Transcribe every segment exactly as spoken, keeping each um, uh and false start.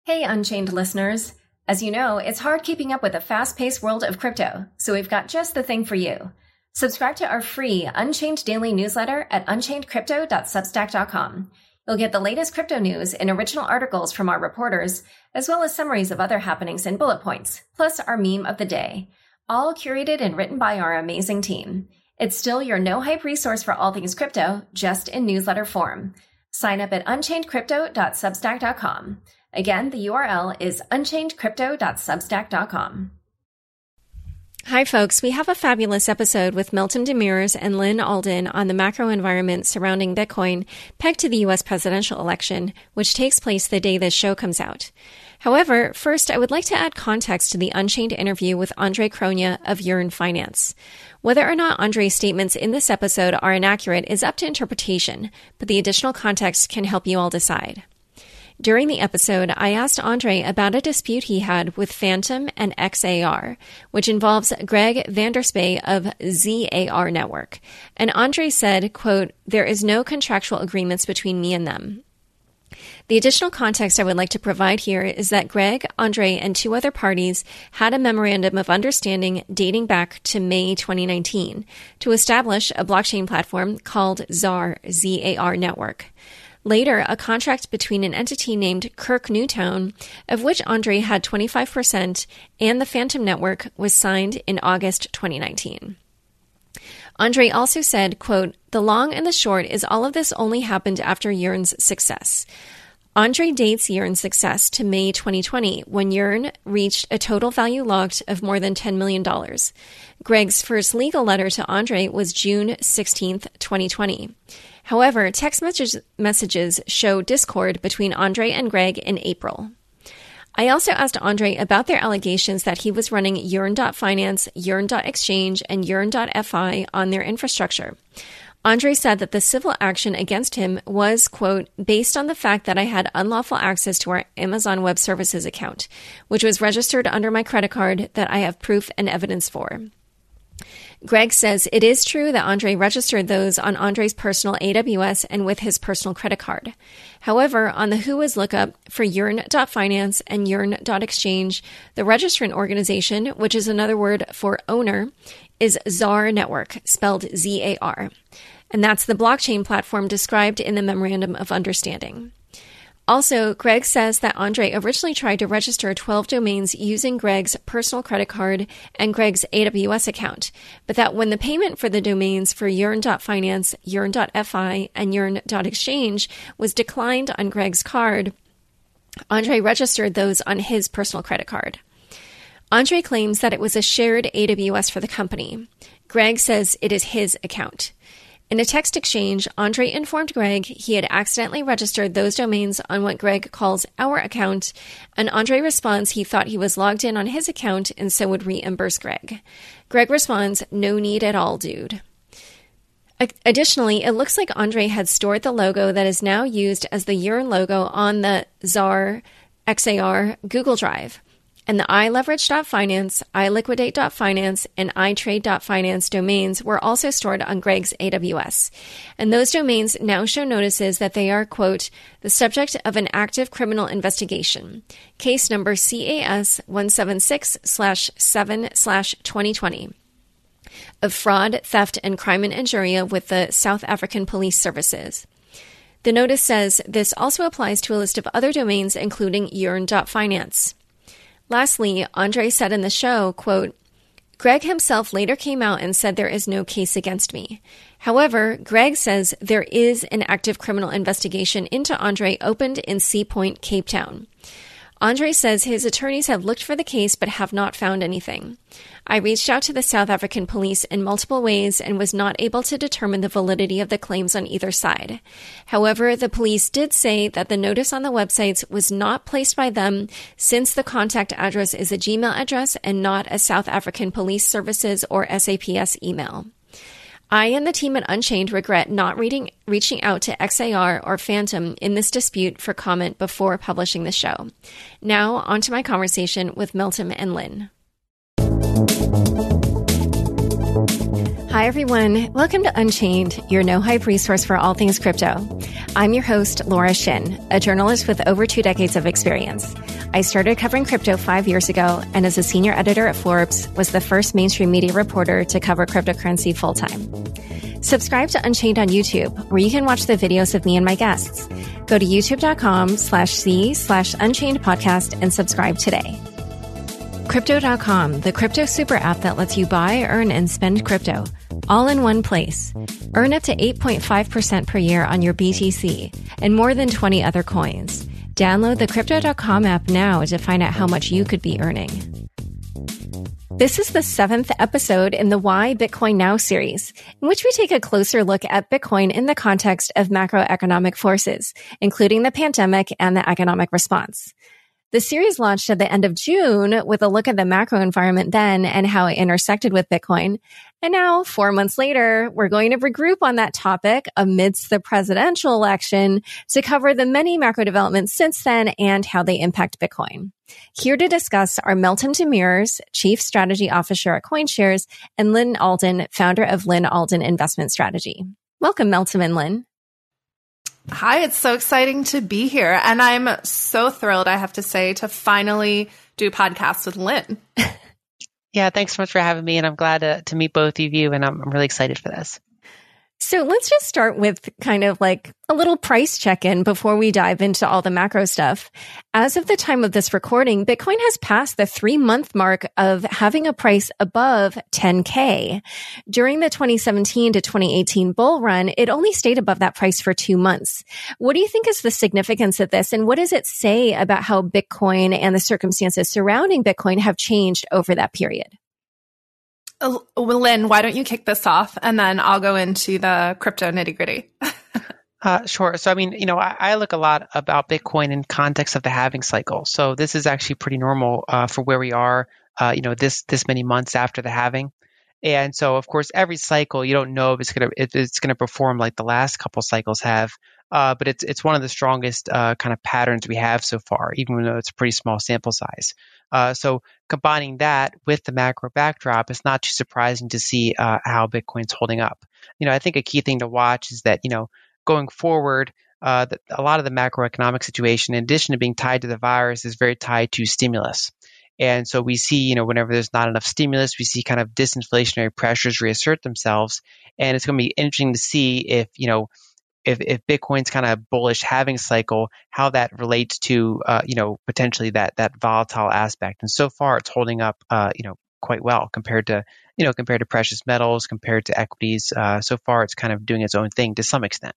Hey, Unchained listeners. As you know, it's hard keeping up with the fast-paced world of crypto, so we've got just the thing for you. Subscribe to our free Unchained daily newsletter at unchained crypto dot substack dot com. You'll get the latest crypto news and original articles from our reporters, as well as summaries of other happenings and bullet points, plus our meme of the day, all curated and written by our amazing team. It's still your no-hype resource for all things crypto, just in newsletter form. Sign up at unchained crypto dot substack dot com. Again, the U R L is unchained crypto dot substack dot com. Hi, folks. We have a fabulous episode with Meltem Demirors and Lyn Alden on the macro environment surrounding Bitcoin pegged to the U S presidential election, which takes place the day this show comes out. However, first, I would like to add context to the Unchained interview with Andre Cronje of Yearn Finance. Whether or not Andre's statements in this episode are inaccurate is up to interpretation, but the additional context can help you all decide. During the episode, I asked Andre about a dispute he had with Fantom and X A R, which involves Greg Vanderspay of Z A R Network. And Andre said, quote, "There is no contractual agreements between me and them." The additional context I would like to provide here is that Greg, Andre, and two other parties had a memorandum of understanding dating back to May twenty nineteen to establish a blockchain platform called Z A R, Z A R Network. Later, a contract between an entity named Kirk Newtown, of which Andre had twenty-five percent, and the Fantom Network was signed in August twenty nineteen. Andre also said, quote, "The long and the short is all of this only happened after Yearn's success." Andre dates Yearn's success to May twenty twenty, when Yearn reached a total value locked of more than ten million dollars. Greg's first legal letter to Andre was June sixteenth, twenty twenty. However, text messages, messages show discord between Andre and Greg in April. I also asked Andre about their allegations that he was running Yearn dot finance, Yearn dot exchange, and Yearn dot F I on their infrastructure. Andre said that the civil action against him was, quote, "based on the fact that I had unlawful access to our Amazon Web Services account, which was registered under my credit card that I have proof and evidence for." Greg says it is true that Andre registered those on Andre's personal A W S and with his personal credit card. However, on the Whois lookup for Yearn dot finance and Yearn dot exchange, the registrant organization, which is another word for owner, is Z A R Network, spelled Z A R. And that's the blockchain platform described in the Memorandum of Understanding. Also, Greg says that Andre originally tried to register twelve domains using Greg's personal credit card and Greg's A W S account, but that when the payment for the domains for Yearn dot finance, Yearn dot F I, and Yearn dot exchange was declined on Greg's card, Andre registered those on his personal credit card. Andre claims that it was a shared A W S for the company. Greg says it is his account. In a text exchange, Andre informed Greg he had accidentally registered those domains on what Greg calls our account, and Andre responds he thought he was logged in on his account and so would reimburse Greg. Greg responds, "No need at all, dude." Additionally, it looks like Andre had stored the logo that is now used as the Yearn logo on the Z A R X A R Google Drive. And the i leverage dot finance, i liquidate dot finance, and i trade dot finance domains were also stored on Greg's A W S. And those domains now show notices that they are, quote, "the subject of an active criminal investigation. Case number C A S one seven six slash seven slash twenty twenty of fraud, theft, and crime and injuria with the South African Police Services." The notice says this also applies to a list of other domains, including Yearn dot finance. Lastly, Andre said in the show, quote, "Greg himself later came out and said there is no case against me. However, Greg says there is an active criminal investigation into Andre opened in Sea Point, Cape Town. Andre says his attorneys have looked for the case but have not found anything. I reached out to the South African police in multiple ways and was not able to determine the validity of the claims on either side. However, the police did say that the notice on the websites was not placed by them since the contact address is a Gmail address and not a South African Police Services or S A P S email. I and the team at Unchained regret not reading, reaching out to X A R or Fantom in this dispute for comment before publishing the show. Now, on to my conversation with Meltem and Lyn. Hi, Hi, everyone. Welcome to Unchained, your no-hype resource for all things crypto. I'm your host, Laura Shin, a journalist with over two decades of experience. I started covering crypto five years ago, and as a senior editor at Forbes, was the first mainstream media reporter to cover cryptocurrency full-time. Subscribe to Unchained on YouTube, where you can watch the videos of me and my guests. Go to youtube.com slash C slash Unchained podcast and subscribe today. Crypto dot com, the crypto super app that lets you buy, earn, and spend crypto, all in one place. Earn up to eight point five percent per year on your B T C and more than twenty other coins. Download the Crypto dot com app now to find out how much you could be earning. This is the seventh episode in the Why Bitcoin Now series, in which we take a closer look at Bitcoin in the context of macroeconomic forces, including the pandemic and the economic response. The series launched at the end of June with a look at the macro environment then and how it intersected with Bitcoin. And now, four months later, we're going to regroup on that topic amidst the presidential election to cover the many macro developments since then and how they impact Bitcoin. Here to discuss are Meltem Demirors, Chief Strategy Officer at CoinShares, and Lyn Alden, founder of Lyn Alden Investment Strategy. Welcome, Meltem and Lyn. Hi, it's so exciting to be here. And I'm so thrilled, I have to say, to finally do a podcast with Lyn. Yeah, thanks so much for having me. And I'm glad to, to meet both of you. And I'm, I'm really excited for this. So let's just start with kind of like a little price check-in before we dive into all the macro stuff. As of the time of this recording, Bitcoin has passed the three-month mark of having a price above ten K. During the twenty seventeen to twenty eighteen bull run, it only stayed above that price for two months. What do you think is the significance of this? And what does it say about how Bitcoin and the circumstances surrounding Bitcoin have changed over that period? Well, Lyn, why don't you kick this off and then I'll go into the crypto nitty gritty. uh, sure. So, I mean, you know, I, I look a lot about Bitcoin in context of the halving cycle. So this is actually pretty normal uh, for where we are, uh, you know, this this many months after the halving. And so, of course, every cycle, you don't know if it's going to if it's going to perform like the last couple cycles have. Uh, but it's it's one of the strongest uh, kind of patterns we have so far, even though it's a pretty small sample size. Uh, so combining that with the macro backdrop, it's not too surprising to see uh, how Bitcoin's holding up. You know, I think a key thing to watch is that, you know, going forward, uh, the, a lot of the macroeconomic situation, in addition to being tied to the virus, is very tied to stimulus. And so we see, you know, whenever there's not enough stimulus, we see kind of disinflationary pressures reassert themselves. And it's going to be interesting to see if, you know, If, if Bitcoin's kind of bullish halving cycle, how that relates to, uh, you know, potentially that that volatile aspect. And so far, it's holding up, uh, you know, quite well compared to, you know, compared to precious metals, compared to equities. Uh, so far, it's kind of doing its own thing to some extent.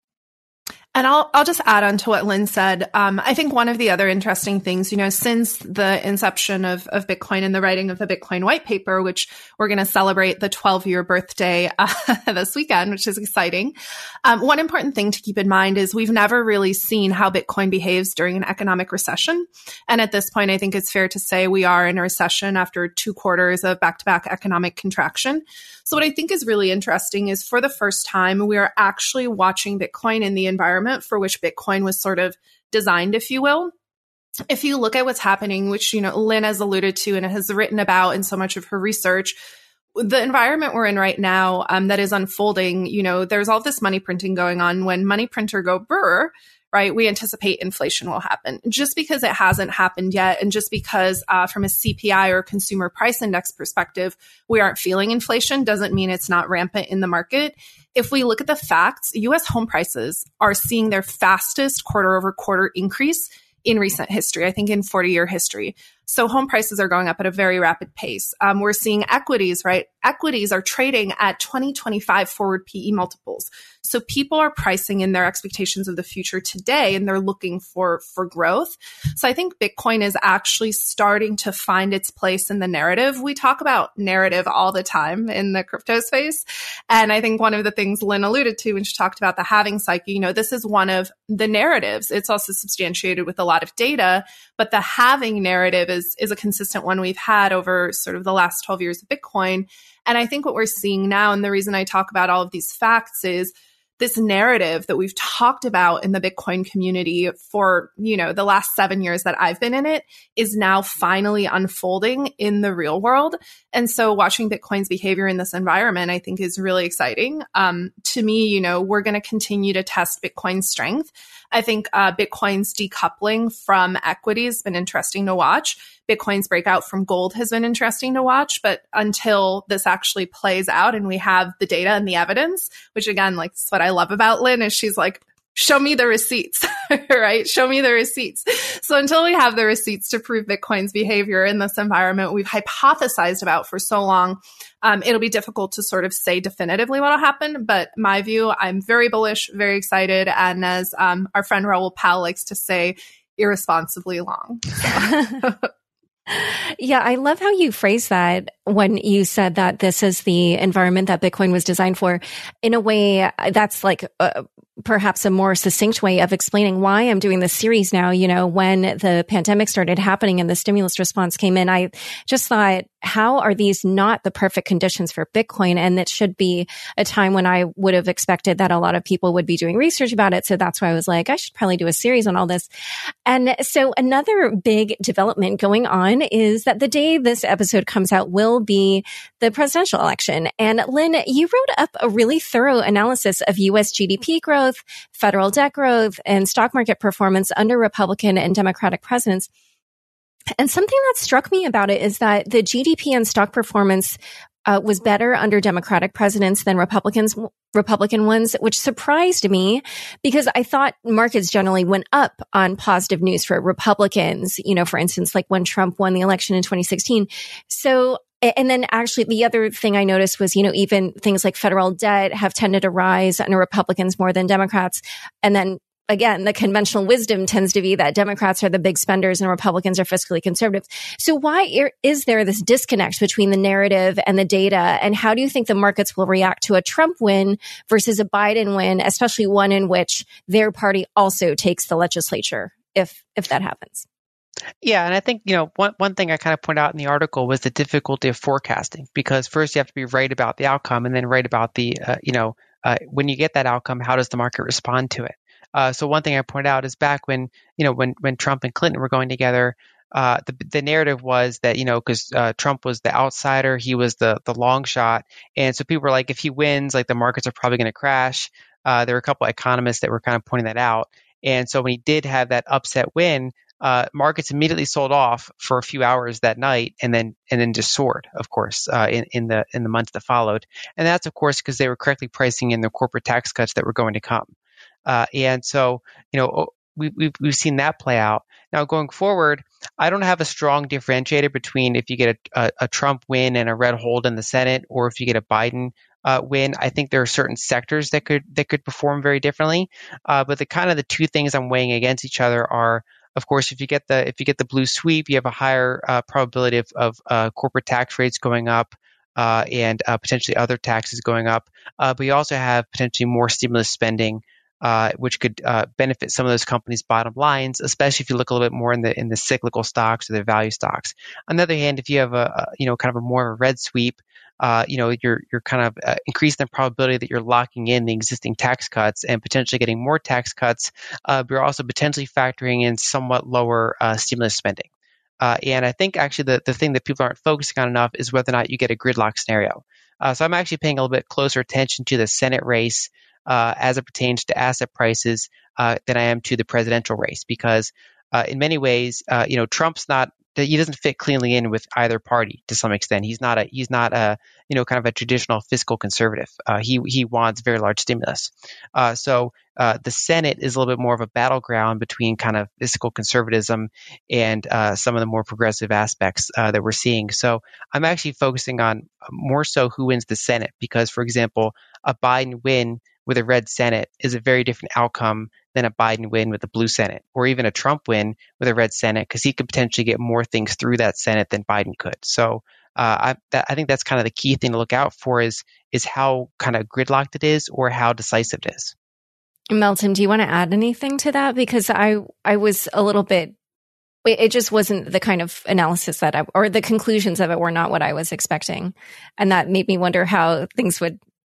And I'll I'll just add on to what Lyn said. Um, I think one of the other interesting things, you know, since the inception of, of Bitcoin and the writing of the Bitcoin white paper, which we're going to celebrate the twelve-year birthday uh, this weekend, which is exciting. Um, one important thing to keep in mind is we've never really seen how Bitcoin behaves during an economic recession. And at this point, I think it's fair to say we are in a recession after two quarters of back-to-back economic contraction. So what I think is really interesting is for the first time, we are actually watching Bitcoin in the environment for which Bitcoin was sort of designed, if you will. If you look at what's happening, which, you know, Lyn has alluded to and has written about in so much of her research, the environment we're in right now um, that is unfolding, you know, there's all this money printing going on. When money printer go brr, right, we anticipate inflation will happen. Just because it hasn't happened yet, and just because uh, from a C P I or consumer price index perspective, we aren't feeling inflation, doesn't mean it's not rampant in the market. If we look at the facts, U S home prices are seeing their fastest quarter over quarter increase in recent history, I think in forty-year history. So home prices are going up at a very rapid pace. Um, we're seeing equities, right? Equities are trading at twenty twenty-five forward P E multiples. So people are pricing in their expectations of the future today, and they're looking for, for growth. So I think Bitcoin is actually starting to find its place in the narrative. We talk about narrative all the time in the crypto space. And I think one of the things Lyn alluded to when she talked about the halving cycle, you know, this is one of the narratives. It's also substantiated with a lot of data, but the halving narrative is, is a consistent one we've had over sort of the last twelve years of Bitcoin. And I think what we're seeing now, and the reason I talk about all of these facts is this narrative that we've talked about in the Bitcoin community for, you know, the last seven years that I've been in it is now finally unfolding in the real world. And so watching Bitcoin's behavior in this environment, I think is really exciting. Um, to me, you know, we're going to continue to test Bitcoin's strength. I think uh, Bitcoin's decoupling from equity has been interesting to watch. Bitcoin's breakout from gold has been interesting to watch, but until this actually plays out and we have the data and the evidence, which again, like, that's what I love about Lynn, is she's like, show me the receipts, right? Show me the receipts. So until we have the receipts to prove Bitcoin's behavior in this environment we've hypothesized about for so long, um, it'll be difficult to sort of say definitively what will happen. But my view, I'm very bullish, very excited. And as um, our friend Raoul Pal likes to say, irresponsibly long. So. Yeah, I love how you phrase that when you said that this is the environment that Bitcoin was designed for. In a way, that's like uh, perhaps a more succinct way of explaining why I'm doing this series now. You know, when the pandemic started happening and the stimulus response came in, I just thought, how are these not the perfect conditions for Bitcoin? And it should be a time when I would have expected that a lot of people would be doing research about it. So that's why I was like, I should probably do a series on all this. And so another big development going on is that the day this episode comes out will be the presidential election. And Lynn, you wrote up a really thorough analysis of U S G D P growth, federal debt growth, and stock market performance under Republican and Democratic presidents. And something that struck me about it is that the G D P and stock performance uh, was better under Democratic presidents than Republicans, Republican ones, which surprised me because I thought markets generally went up on positive news for Republicans, you know, for instance, like when Trump won the election in twenty sixteen. So, and then actually the other thing I noticed was, you know, even things like federal debt have tended to rise under Republicans more than Democrats. And then again, the conventional wisdom tends to be that Democrats are the big spenders and Republicans are fiscally conservative. So why is there this disconnect between the narrative and the data? And how do you think the markets will react to a Trump win versus a Biden win, especially one in which their party also takes the legislature, if if that happens? Yeah, and I think, you know, one one thing I kind of point out in the article was the difficulty of forecasting, because first you have to be right about the outcome and then right about the, uh, you know, uh, when you get that outcome, how does the market respond to it? Uh, so one thing I point out is back when, you know, when, when Trump and Clinton were going together, uh, the, the narrative was that, you know, because uh, Trump was the outsider, he was the the long shot. And so people were like, if he wins, like the markets are probably going to crash. Uh, there were a couple of economists that were kind of pointing that out. And so when he did have that upset win, uh, markets immediately sold off for a few hours that night, and then and then just soared, of course, uh, in, in the in the months that followed. And that's, of course, because they were correctly pricing in the corporate tax cuts that were going to come. Uh, and so, you know, we, we've, we've seen that play out. Now, going forward, I don't have a strong differentiator between if you get a, a, a Trump win and a red hold in the Senate, or if you get a Biden uh, win. I think there are certain sectors that could that could perform very differently. Uh, but the kind of the two things I'm weighing against each other are, of course, if you get the if you get the blue sweep, you have a higher uh, probability of, of uh, corporate tax rates going up. Uh, and uh, potentially other taxes going up. Uh, but you also have potentially more stimulus spending, Uh, which could uh, benefit some of those companies' bottom lines, especially if you look a little bit more in the in the cyclical stocks or the value stocks. On the other hand, if you have a, a you know kind of a more of a red sweep, uh, you know you're you're kind of uh, increasing the probability that you're locking in the existing tax cuts and potentially getting more tax cuts. Uh, but you're also potentially factoring in somewhat lower uh, stimulus spending. Uh, and I think actually the the thing that people aren't focusing on enough is whether or not you get a gridlock scenario. Uh, so I'm actually paying a little bit closer attention to the Senate race Uh, as it pertains to asset prices uh, than I am to the presidential race, because uh, in many ways, uh, you know, Trump's not he doesn't fit cleanly in with either party to some extent. He's not a he's not a you know kind of a traditional fiscal conservative. Uh, he he wants very large stimulus. Uh, so uh, the Senate is a little bit more of a battleground between kind of fiscal conservatism and uh, some of the more progressive aspects uh, that we're seeing. So I'm actually focusing on more so who wins the Senate, because, for example, a Biden win with a red Senate is a very different outcome than a Biden win with a blue Senate, or even a Trump win with a red Senate, because he could potentially get more things through that Senate than Biden could. So uh, I, that, I think that's kind of the key thing to look out for is is how kind of gridlocked it is or how decisive it is. Melton, do you want to add anything to that? Because I I was a little bit, it just wasn't the kind of analysis that I, or the conclusions of it were not what I was expecting. And that made me wonder how things would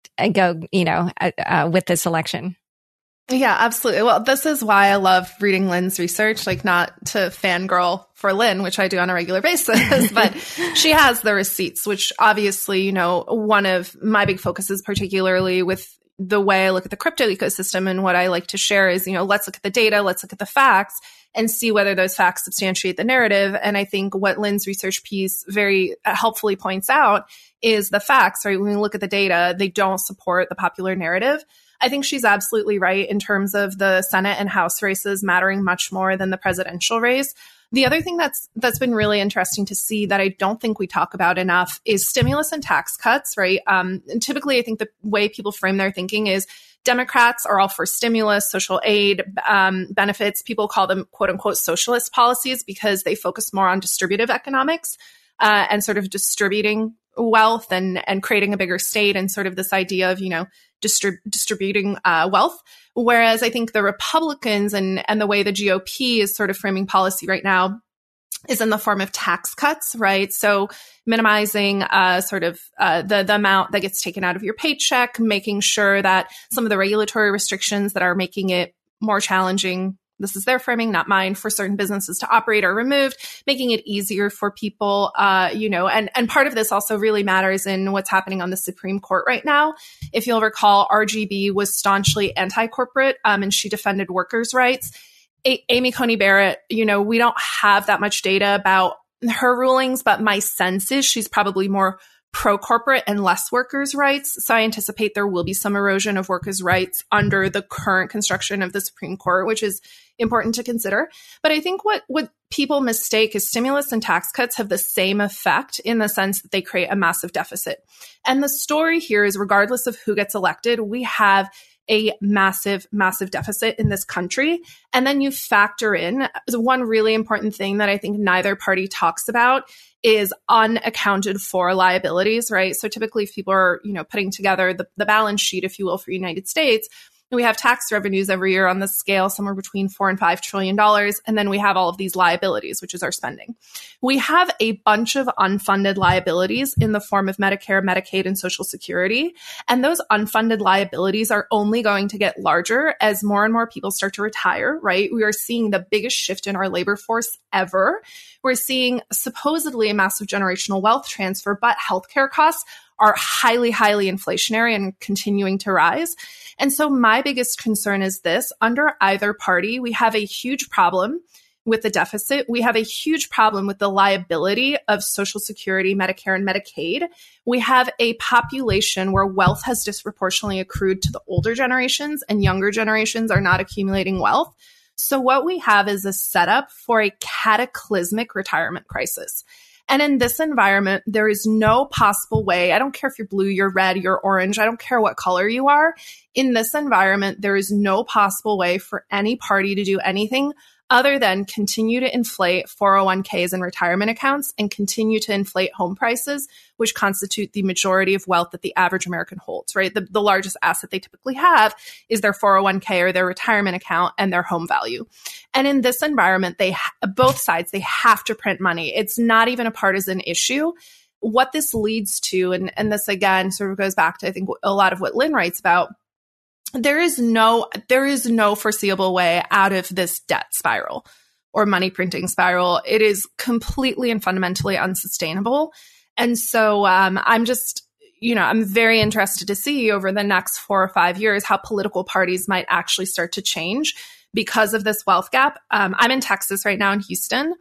go, you know, uh, uh, with this election. Yeah, absolutely. Well, this is why I love reading Lynn's research, like not to fangirl for Lynn, which I do on a regular basis, but she has the receipts, which obviously, you know, one of my big focuses, particularly with the way I look at the crypto ecosystem and what I like to share is, you know, let's look at the data, let's look at the facts and see whether those facts substantiate the narrative. And I think what Lynn's research piece very helpfully points out is the facts, right? When we look at the data, they don't support the popular narrative. I think she's absolutely right in terms of the Senate and House races mattering much more than the presidential race. The other thing that's that's been really interesting to see that I don't think we talk about enough is stimulus and tax cuts, right? Um, and typically, I think the way people frame their thinking is Democrats are all for stimulus, social aid, um, benefits. People call them quote unquote socialist policies because they focus more on distributive economics uh, and sort of distributing wealth and and creating a bigger state and sort of this idea of, you know, distrib- distributing uh, wealth. Whereas I think the Republicans and and the way the G O P is sort of framing policy right now is in the form of tax cuts, right? So minimizing uh, sort of uh, the, the amount that gets taken out of your paycheck, making sure that some of the regulatory restrictions that are making it more challenging, this is their framing, not mine, for certain businesses to operate are removed, making it easier for people, uh, you know, and, and part of this also really matters in what's happening on the Supreme Court right now. If you'll recall, R G B was staunchly anti-corporate, um, and she defended workers' rights. A- Amy Coney Barrett, you know, we don't have that much data about her rulings, but my sense is she's probably more pro-corporate and less workers' rights. So I anticipate there will be some erosion of workers' rights under the current construction of the Supreme Court, which is important to consider. But I think what, what people mistake is stimulus and tax cuts have the same effect in the sense that they create a massive deficit. And the story here is regardless of who gets elected, we have a massive, massive deficit in this country. And then you factor in one really important thing that I think neither party talks about is unaccounted for liabilities, right? So typically if people are, you know, putting together the, the balance sheet, if you will, for the United States, we have tax revenues every year on the scale somewhere between four and five trillion dollars. And then we have all of these liabilities, which is our spending. We have a bunch of unfunded liabilities in the form of Medicare, Medicaid, and Social Security. And those unfunded liabilities are only going to get larger as more and more people start to retire, right? We are seeing the biggest shift in our labor force ever. We're seeing supposedly a massive generational wealth transfer, but healthcare costs are highly, highly inflationary and continuing to rise. And so my biggest concern is this: under either party, we have a huge problem with the deficit. We have a huge problem with the liability of Social Security, Medicare, and Medicaid. We have a population where wealth has disproportionately accrued to the older generations and younger generations are not accumulating wealth. So what we have is a setup for a cataclysmic retirement crisis. And in this environment, there is no possible way. I don't care if you're blue, you're red, you're orange. I don't care what color you are. In this environment, there is no possible way for any party to do anything other than continue to inflate four oh one k's and retirement accounts and continue to inflate home prices, which constitute the majority of wealth that the average American holds, right? The, the largest asset they typically have is their four oh one k or their retirement account and their home value. And in this environment, they ha- both sides, they have to print money. It's not even a partisan issue. What this leads to, and, and this again sort of goes back to, I think, a lot of what Lynn writes about, There is no, there is no foreseeable way out of this debt spiral or money printing spiral. It is completely and fundamentally unsustainable. And so um, I'm just, you know, I'm very interested to see over the next four or five years how political parties might actually start to change because of this wealth gap. Um, I'm in Texas right now in Houston.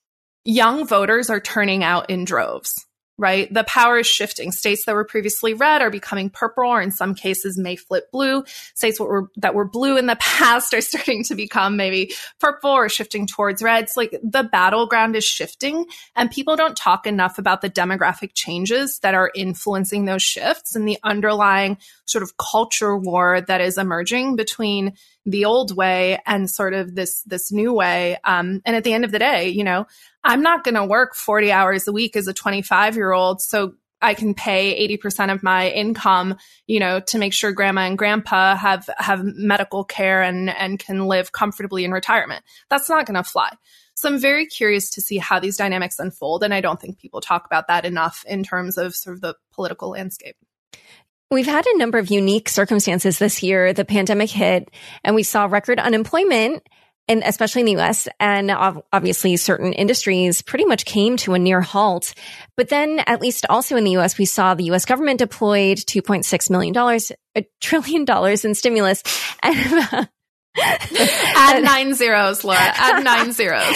Young voters are turning out in droves. Right? The power is shifting. States that were previously red are becoming purple, or in some cases may flip blue. States that were, that were blue in the past are starting to become maybe purple or shifting towards red. So like the battleground is shifting, and people don't talk enough about the demographic changes that are influencing those shifts and the underlying sort of culture war that is emerging between the old way and sort of this, this new way. Um, and at the end of the day, you know, I'm not going to work forty hours a week as a twenty-five year old so I can pay eighty percent of my income, you know, to make sure grandma and grandpa have, have medical care and, and can live comfortably in retirement. That's not going to fly. So I'm very curious to see how these dynamics unfold. And I don't think people talk about that enough in terms of sort of the political landscape. We've had a number of unique circumstances this year. The pandemic hit and we saw record unemployment, and especially in the U S, and obviously certain industries pretty much came to a near halt. But then, at least also in the U S, we saw the U S government deployed two point six million dollars, a trillion dollars in stimulus. And Add nine zeros, Laura. Add nine zeros.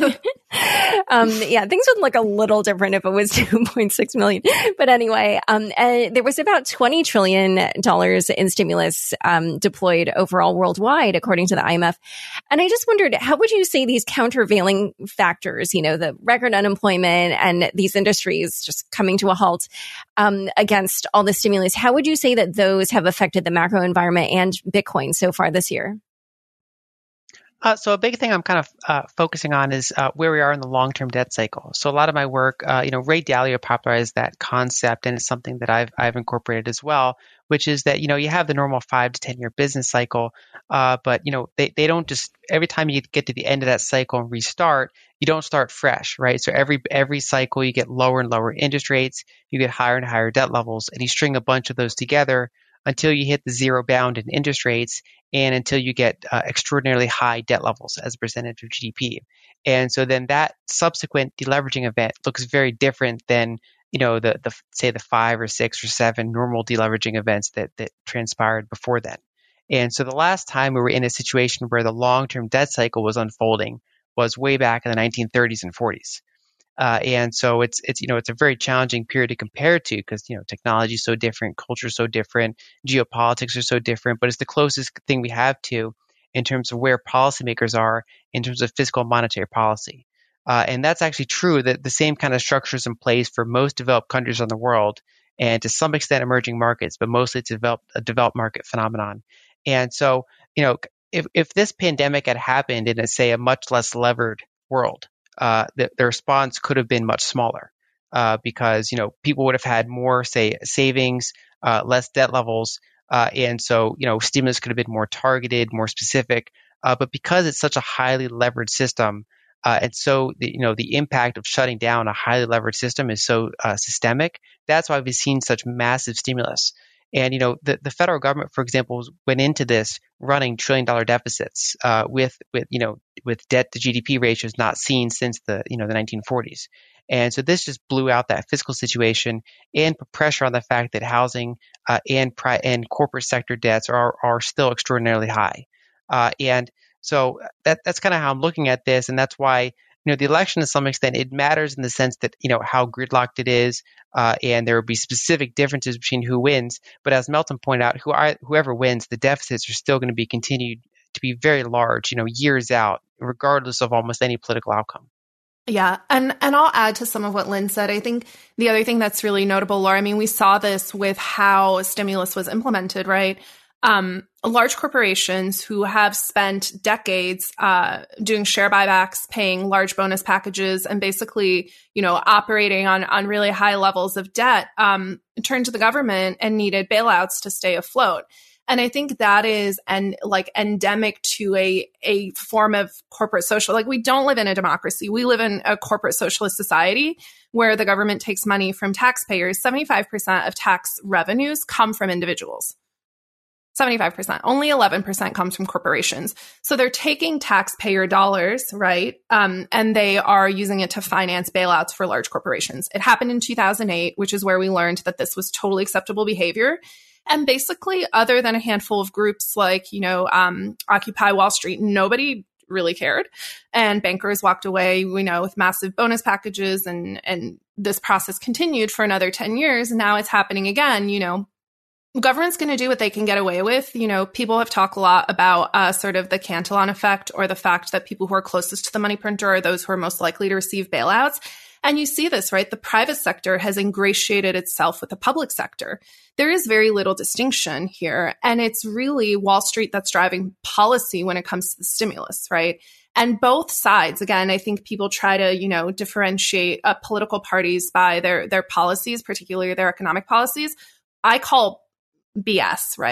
um, yeah, things would look a little different if it was two point six million. But anyway, um, uh, there was about twenty trillion dollars in stimulus um, deployed overall worldwide, according to the I M F. And I just wondered, how would you say these countervailing factors, you know, the record unemployment and these industries just coming to a halt um, against all the stimulus, how would you say that those have affected the macro environment and Bitcoin so far this year? Uh, so a big thing I'm kind of uh, focusing on is uh, where we are in the long-term debt cycle. So a lot of my work, uh, you know, Ray Dalio popularized that concept, and it's something that I've I've incorporated as well, which is that, you know, you have the normal five to ten year business cycle, uh, but, you know, they, they don't just, every time you get to the end of that cycle and restart, you don't start fresh, right? So every every cycle you get lower and lower interest rates, you get higher and higher debt levels, and you string a bunch of those together until you hit the zero bound in interest rates and until you get uh, extraordinarily high debt levels as a percentage of G D P. And so then that subsequent deleveraging event looks very different than, you know, the, the say the five or six or seven normal deleveraging events that, that transpired before then. And so the last time we were in a situation where the long-term debt cycle was unfolding was way back in the nineteen thirties and forties. Uh, and so it's, it's, you know, it's a very challenging period to compare to because, you know, technology is so different, culture is so different, geopolitics are so different, but it's the closest thing we have to in terms of where policymakers are in terms of fiscal and monetary policy. Uh, and that's actually true that the same kind of structures in place for most developed countries in the world and to some extent emerging markets, but mostly it's a developed, a developed market phenomenon. And so, you know, if, if this pandemic had happened in, a, say, a much less levered world, Uh, the, the response could have been much smaller uh, because, you know, people would have had more, say, savings, uh, less debt levels. Uh, and so, you know, stimulus could have been more targeted, more specific. Uh, but because it's such a highly leveraged system, uh, and so, the, you know, the impact of shutting down a highly leveraged system is so uh, systemic, that's why we've seen such massive stimulus. And, you know, the, the federal government, for example, went into this running trillion dollar deficits uh, with, with, you know, with debt to G D P ratios not seen since the, you know, the nineteen forties. And so this just blew out that fiscal situation and put pressure on the fact that housing uh, and pri- and corporate sector debts are, are still extraordinarily high. Uh, and so that that's kind of how I'm looking at this. And that's why, you know, the election to some extent, it matters in the sense that, you know, how gridlocked it is, uh, and there will be specific differences between who wins. But as Melton pointed out, who are, whoever wins, the deficits are still going to be continued to be very large, you know, years out, regardless of almost any political outcome. Yeah. And, and I'll add to some of what Lynn said. I think the other thing that's really notable, Laura, I mean, we saw this with how stimulus was implemented, right? Um, large corporations who have spent decades uh, doing share buybacks, paying large bonus packages, and basically, you know, operating on on really high levels of debt, um, turned to the government and needed bailouts to stay afloat. And I think that is and like endemic to a a form of corporate social. Like, we don't live in a democracy. We live in a corporate socialist society where the government takes money from taxpayers. seventy-five percent of tax revenues come from individuals. seventy-five percent. Only eleven percent comes from corporations. So they're taking taxpayer dollars, right? Um, and they are using it to finance bailouts for large corporations. It happened in two thousand eight, which is where we learned that this was totally acceptable behavior. And basically, other than a handful of groups like, you know, um, Occupy Wall Street, nobody really cared. And bankers walked away, we know, with massive bonus packages. And, and this process continued for another ten years. And now it's happening again, you know. Government's going to do what they can get away with. You know, people have talked a lot about uh, sort of the Cantillon effect, or the fact that people who are closest to the money printer are those who are most likely to receive bailouts. And you see this, right? The private sector has ingratiated itself with the public sector. There is very little distinction here. And it's really Wall Street that's driving policy when it comes to the stimulus, right? And both sides, again, I think people try to, you know, differentiate uh, political parties by their, their policies, particularly their economic policies. I call B S, right?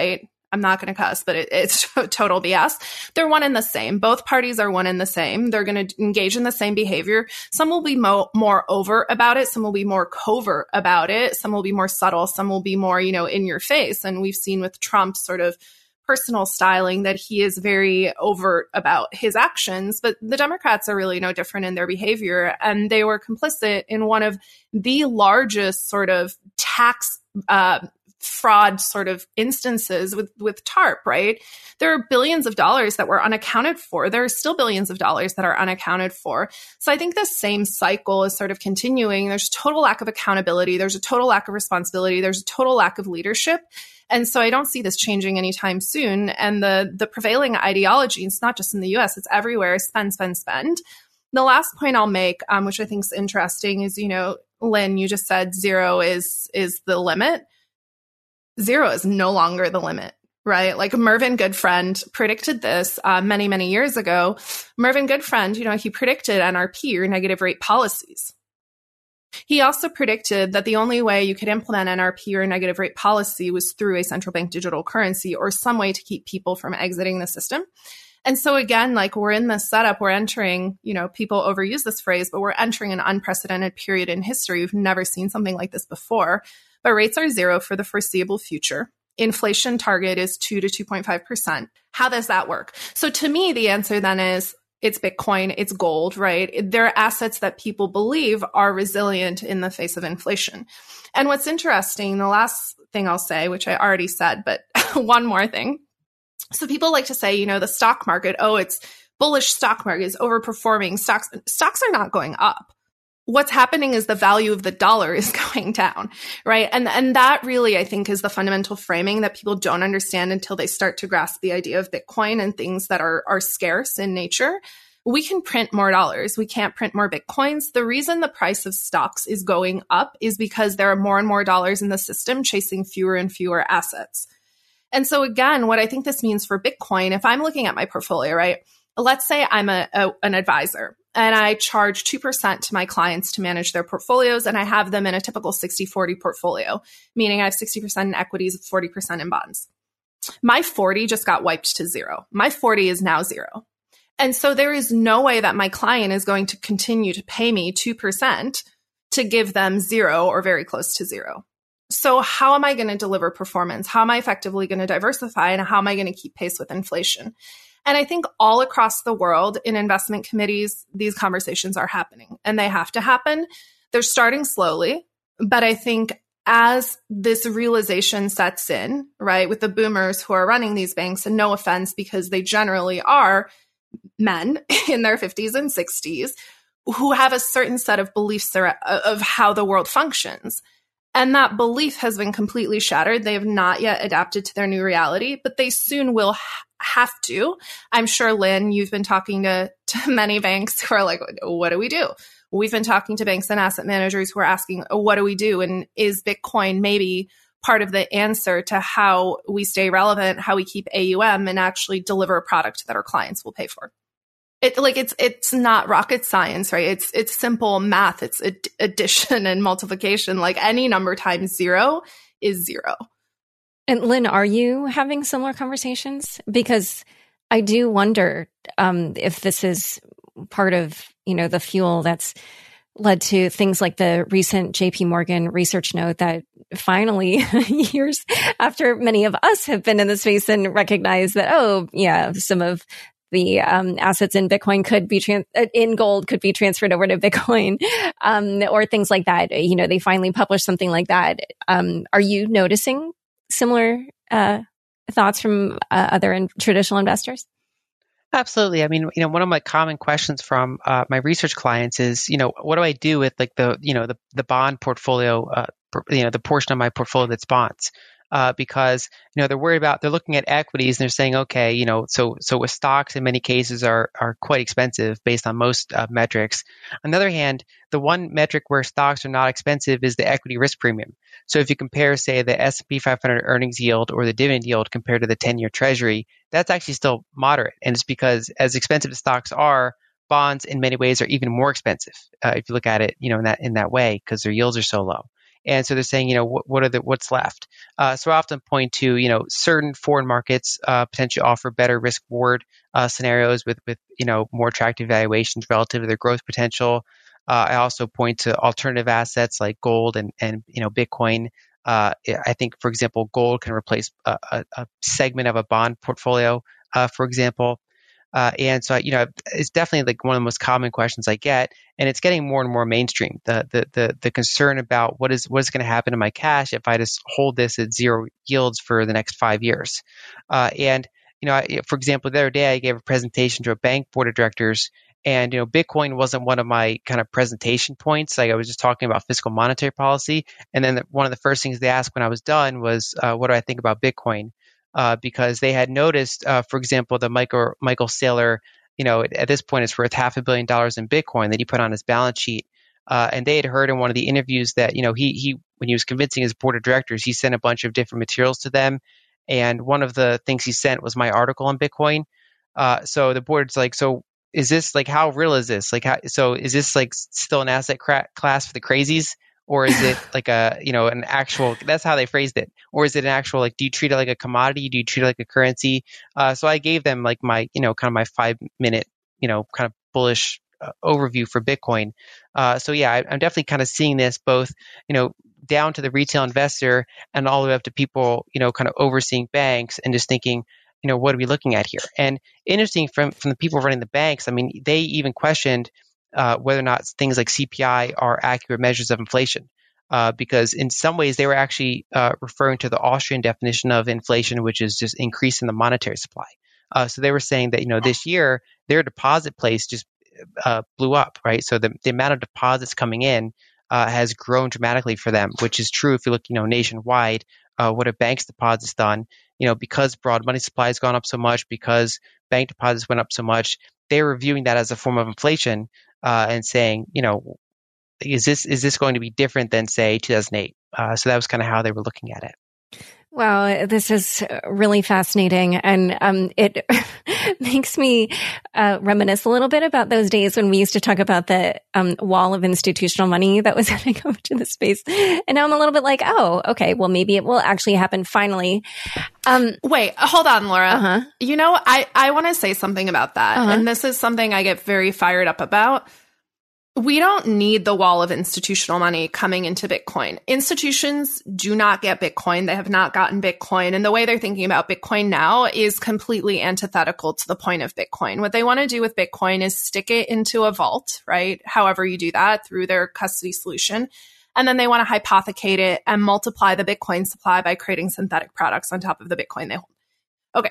I'm not going to cuss, but it, it's total B S. They're one and the same. Both parties are one and the same. They're going to engage in the same behavior. Some will be mo- more overt about it. Some will be more covert about it. Some will be more subtle. Some will be more, you know, in your face. And we've seen with Trump's sort of personal styling that he is very overt about his actions. But the Democrats are really no different in their behavior. And they were complicit in one of the largest sort of tax uh fraud sort of instances with, with TARP, right? There are billions of dollars that were unaccounted for. There are still billions of dollars that are unaccounted for. So I think the same cycle is sort of continuing. There's a total lack of accountability. There's a total lack of responsibility. There's a total lack of leadership. And so I don't see this changing anytime soon. And the, the prevailing ideology, it's not just in the U S, it's everywhere, spend, spend, spend. The last point I'll make, um, which I think is interesting, is, you know, Lynn, you just said zero is is the limit. Zero is no longer the limit, right? Like Mervyn Goodfriend predicted this uh, many, many years ago. Mervyn Goodfriend, you know, he predicted N R P, or negative rate policies. He also predicted that the only way you could implement N R P or negative rate policy was through a central bank digital currency or some way to keep people from exiting the system. And so again, like we're in this setup, we're entering, you know, people overuse this phrase, but we're entering an unprecedented period in history. We've never seen something like this before. But rates are zero for the foreseeable future. Inflation target is two to two point five percent. How does that work? So to me, the answer then is it's Bitcoin, it's gold, right? They're assets that people believe are resilient in the face of inflation. And what's interesting, the last thing I'll say, which I already said, but one more thing. So people like to say, you know, the stock market, oh, it's bullish stock market is overperforming. Stocks, stocks are not going up. What's happening is the value of the dollar is going down, right? And and that really, I think, is the fundamental framing that people don't understand until they start to grasp the idea of Bitcoin and things that are, are scarce in nature. We can print more dollars. We can't print more Bitcoins. The reason the price of stocks is going up is because there are more and more dollars in the system chasing fewer and fewer assets. And so again, what I think this means for Bitcoin, if I'm looking at my portfolio, right? Let's say I'm a, a an advisor and I charge two percent to my clients to manage their portfolios, and I have them in a typical sixty forty portfolio, meaning I have sixty percent in equities, forty percent in bonds. My forty just got wiped to zero. My forty is now zero. And so there is no way that my client is going to continue to pay me two percent to give them zero or very close to zero. So how am I going to deliver performance? How am I effectively going to diversify? And how am I going to keep pace with inflation? And I think all across the world in investment committees, these conversations are happening, and they have to happen. They're starting slowly, but I think as this realization sets in, right, with the boomers who are running these banks, and no offense, because they generally are men in their fifties and sixties who have a certain set of beliefs of how the world functions. And that belief has been completely shattered. They have not yet adapted to their new reality, but they soon will ha- have to. I'm sure, Lynn, you've been talking to, to many banks who are like, what do we do? We've been talking to banks and asset managers who are asking, what do we do? And is Bitcoin maybe part of the answer to how we stay relevant, how we keep A U M and actually deliver a product that our clients will pay for? It like it's it's not rocket science, right? It's it's simple math. It's ad- addition and multiplication. Like any number times zero is zero. And Lynn, are you having similar conversations? Because I do wonder um, if this is part of, you know, the fuel that's led to things like the recent J P Morgan research note that finally, years after many of us have been in the space and recognize that, oh, yeah, some of the um, assets in Bitcoin could be trans- in gold could be transferred over to Bitcoin, um, or things like that. You know, they finally published something like that. Um, are you noticing similar uh, thoughts from uh, other in- traditional investors? Absolutely. I mean, you know, one of my common questions from uh, my research clients is, you know, what do I do with like the, you know, the the bond portfolio, uh, you know, the portion of my portfolio that's bonds? Uh, because, you know, they're worried about, they're looking at equities and they're saying, okay, you know, so so with stocks in many cases are are quite expensive based on most uh, metrics. On the other hand, the one metric where stocks are not expensive is the equity risk premium. So if you compare, say, the S and P five hundred earnings yield or the dividend yield compared to the ten-year treasury, that's actually still moderate. And it's because as expensive as stocks are, bonds in many ways are even more expensive uh, if you look at it, you know, in that in that way, because their yields are so low. And so they're saying, you know, what, what are the what's left? Uh, so I often point to, you know, certain foreign markets uh, potentially offer better risk reward uh, scenarios with with you know more attractive valuations relative to their growth potential. Uh, I also point to alternative assets like gold and and you know Bitcoin. Uh, I think, for example, gold can replace a, a, a segment of a bond portfolio, uh, for example. Uh, and so, you know, it's definitely like one of the most common questions I get, and it's getting more and more mainstream. The the the, the concern about what is what is going to happen to my cash if I just hold this at zero yields for the next five years. Uh, and you know, I, for example, the other day I gave a presentation to a bank board of directors. And, you know, Bitcoin wasn't one of my kind of presentation points. Like I was just talking about fiscal monetary policy. And then the, one of the first things they asked when I was done was, uh, what do I think about Bitcoin? Uh, because they had noticed, uh, for example, the Michael, Michael Saylor, you know, at, at this point it's worth half a billion dollars in Bitcoin that he put on his balance sheet. Uh, and they had heard in one of the interviews that, you know, he, he, when he was convincing his board of directors, he sent a bunch of different materials to them. And one of the things he sent was my article on Bitcoin. Uh, so the board's like, so, is this like, how real is this? Like, how, so is this like still an asset cra- class for the crazies, or is it like a, you know, an actual, that's how they phrased it. Or is it an actual, like, do you treat it like a commodity? Do you treat it like a currency? Uh, so I gave them like my, you know, kind of my five minute, you know, kind of bullish uh, overview for Bitcoin. Uh, so yeah, I, I'm definitely kind of seeing this both, you know, down to the retail investor and all the way up to people, you know, kind of overseeing banks and just thinking, you know, what are we looking at here? And interesting from, from the people running the banks, I mean, they even questioned uh, whether or not things like C P I are accurate measures of inflation, uh, because in some ways they were actually uh, referring to the Austrian definition of inflation, which is just increase in the monetary supply. Uh, so they were saying that, you know, this year their deposit place just uh, blew up, right? So the, the amount of deposits coming in uh, has grown dramatically for them, which is true if you look, you know, nationwide. Uh, what have banks deposits done? You know, because broad money supply has gone up so much, because bank deposits went up so much, they were viewing that as a form of inflation uh, and saying, you know, is this is this going to be different than, say, two thousand eight? Uh, so that was kind of how they were looking at it. Wow, this is really fascinating. And um, it makes me uh, reminisce a little bit about those days when we used to talk about the um, wall of institutional money that was heading over to the space. And now I'm a little bit like, oh, okay, well, maybe it will actually happen finally. Um, Wait, hold on, Laura. Uh-huh. You know, I, I want to say something about that. Uh-huh. And this is something I get very fired up about. We don't need the wall of institutional money coming into Bitcoin. Institutions do not get Bitcoin. They have not gotten Bitcoin. And the way they're thinking about Bitcoin now is completely antithetical to the point of Bitcoin. What they want to do with Bitcoin is stick it into a vault, right? However you do that, through their custody solution. And then they want to hypothecate it and multiply the Bitcoin supply by creating synthetic products on top of the Bitcoin they hold. Okay.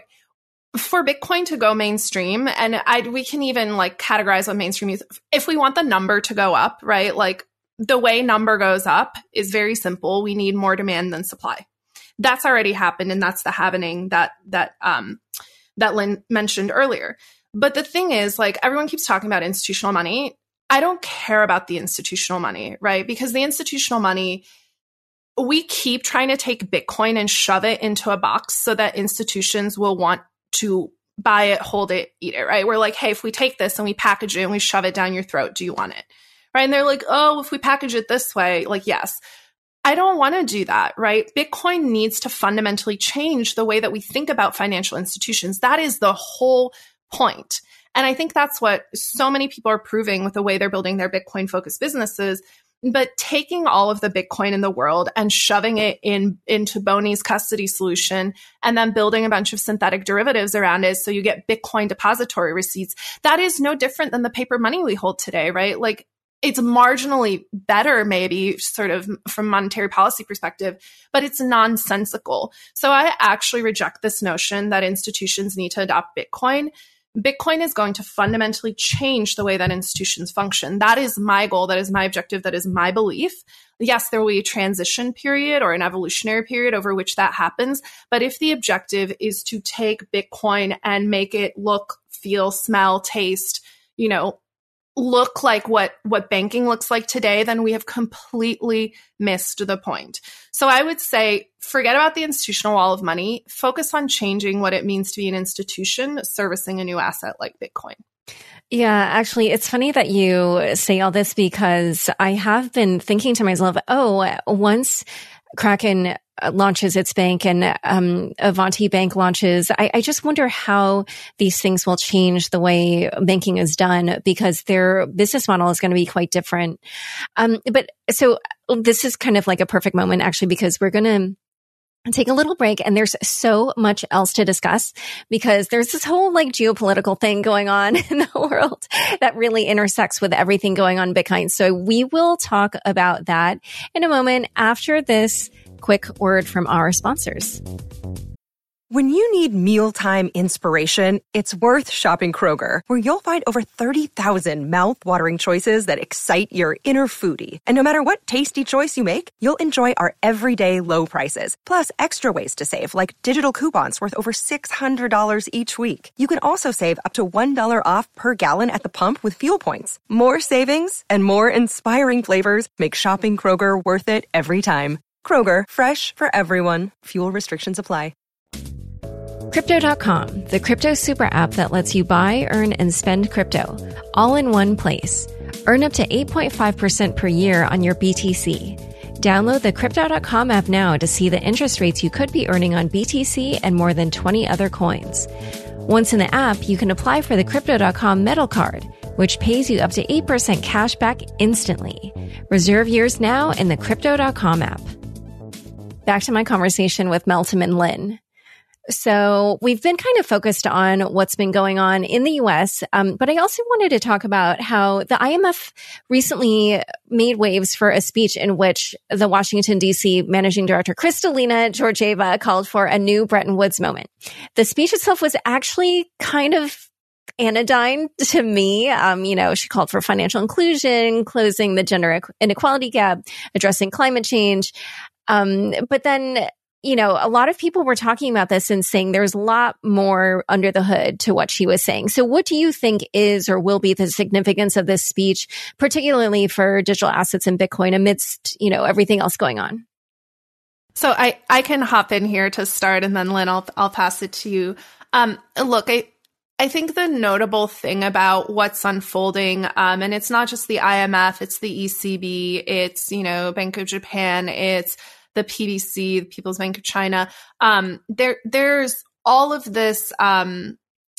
For Bitcoin to go mainstream, and I, we can even like categorize what mainstream is. If we want the number to go up, right? Like the way number goes up is very simple. We need more demand than supply. That's already happened, and that's the happening that that um that Lynn mentioned earlier. But the thing is, like, everyone keeps talking about institutional money. I don't care about the institutional money, right? Because the institutional money, we keep trying to take Bitcoin and shove it into a box so that institutions will want to buy it, hold it, eat it, right? We're like, hey, if we take this and we package it and we shove it down your throat, do you want it? Right? And they're like, oh, if we package it this way, like, yes. I don't want to do that, right? Bitcoin needs to fundamentally change the way that we think about financial institutions. That is the whole point. And I think that's what so many people are proving with the way they're building their Bitcoin-focused businesses. But taking all of the Bitcoin in the world and shoving it in into Boney's custody solution and then building a bunch of synthetic derivatives around it so you get Bitcoin depository receipts, that is no different than the paper money we hold today, right? Like, it's marginally better, maybe, sort of from monetary policy perspective, but it's nonsensical. So I actually reject this notion that institutions need to adopt Bitcoin. Bitcoin is going to fundamentally change the way that institutions function. That is my goal. That is my objective. That is my belief. Yes, there will be a transition period or an evolutionary period over which that happens. But if the objective is to take Bitcoin and make it look, feel, smell, taste, you know, look like what, what banking looks like today, then we have completely missed the point. So I would say, forget about the institutional wall of money, focus on changing what it means to be an institution servicing a new asset like Bitcoin. Yeah, actually, it's funny that you say all this because I have been thinking to myself, oh, once Kraken launches its bank and um, Avanti Bank launches, I, I just wonder how these things will change the way banking is done because their business model is going to be quite different. Um, but so this is kind of like a perfect moment, actually, because we're going to take a little break and there's so much else to discuss because there's this whole like geopolitical thing going on in the world that really intersects with everything going on in Bitcoin. So we will talk about that in a moment after this quick word from our sponsors. When you need mealtime inspiration, it's worth shopping Kroger, where you'll find over thirty thousand mouth-watering choices that excite your inner foodie. And no matter what tasty choice you make, you'll enjoy our everyday low prices, plus extra ways to save, like digital coupons worth over six hundred dollars each week. You can also save up to one dollar off per gallon at the pump with fuel points. More savings and more inspiring flavors make shopping Kroger worth it every time. Kroger, fresh for everyone. Fuel restrictions apply. Crypto dot com, the crypto super app that lets you buy, earn, and spend crypto, all in one place. Earn up to eight point five percent per year on your B T C. Download the Crypto dot com app now to see the interest rates you could be earning on B T C and more than twenty other coins. Once in the app, you can apply for the Crypto dot com Metal Card, which pays you up to eight percent cash back instantly. Reserve yours now in the Crypto dot com app. Back to my conversation with Meltem and Lynn. So we've been kind of focused on what's been going on in the U S, um, but I also wanted to talk about how the I M F recently made waves for a speech in which the Washington, D C Managing Director Kristalina Georgieva called for a new Bretton Woods moment. The speech itself was actually kind of anodyne to me. Um, you know, she called for financial inclusion, closing the gender inequality gap, addressing climate change. Um, but then you know, a lot of people were talking about this and saying there's a lot more under the hood to what she was saying. So what do you think is or will be the significance of this speech, particularly for digital assets and Bitcoin amidst, you know, everything else going on? So I, I can hop in here to start, and then Lynn, I'll, I'll pass it to you. Um, look, I, I think the notable thing about what's unfolding, um, and it's not just the I M F, it's the E C B, it's, you know, Bank of Japan, it's the P B C, the People's Bank of China. Um, there, there's all of this um,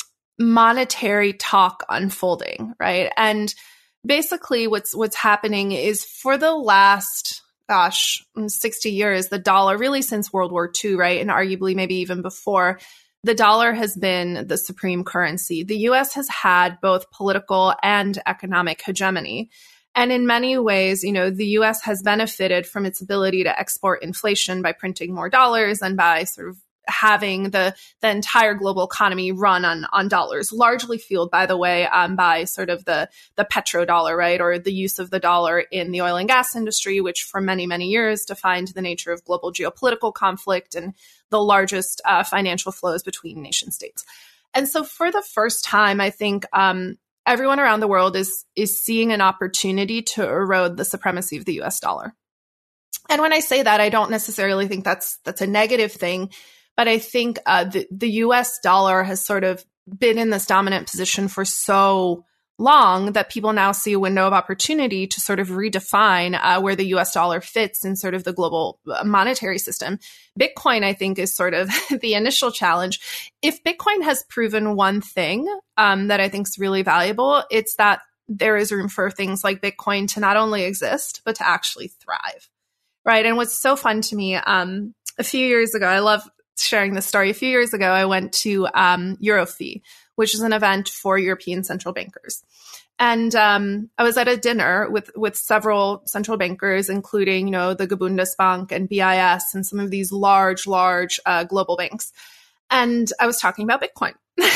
monetary talk unfolding, right? And basically, what's what's happening is for the last, gosh, sixty years, the dollar, really since World War Two, right, and arguably maybe even before, the dollar has been the supreme currency. The U S has had both political and economic hegemony. And in many ways, you know, the U S has benefited from its ability to export inflation by printing more dollars and by sort of having the the entire global economy run on on dollars, largely fueled, by the way, um, by sort of the the petrodollar, right, or the use of the dollar in the oil and gas industry, which for many, many years defined the nature of global geopolitical conflict and the largest uh, financial flows between nation states. And so for the first time, I think um, everyone around the world is is seeing an opportunity to erode the supremacy of the U S dollar. And when I say that, I don't necessarily think that's that's a negative thing, but I think uh, the, the U S dollar has sort of been in this dominant position for so long that people now see a window of opportunity to sort of redefine uh, where the U S dollar fits in sort of the global monetary system. Bitcoin, I think, is sort of the initial challenge. If Bitcoin has proven one thing um, that I think is really valuable, it's that there is room for things like Bitcoin to not only exist, but to actually thrive, right? And what's so fun to me, um, a few years ago, I love sharing this story. A few years ago, I went to um, Eurofee, which is an event for European central bankers. And um, I was at a dinner with with several central bankers, including, you know, the Bundesbank and B I S and some of these large, large uh, global banks. And I was talking about Bitcoin.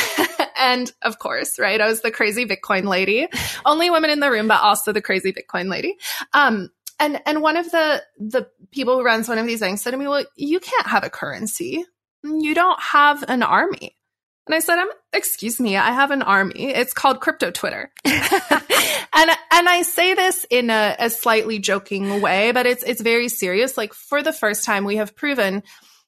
And of course, right, I was the crazy Bitcoin lady. Only women in the room, but also the crazy Bitcoin lady. Um, and and one of the the people who runs one of these banks said to me, well, you can't have a currency. You don't have an army. And I said, um, excuse me, I have an army. It's called Crypto Twitter. and and I say this in a, a slightly joking way, but it's it's very serious. Like, for the first time, we have proven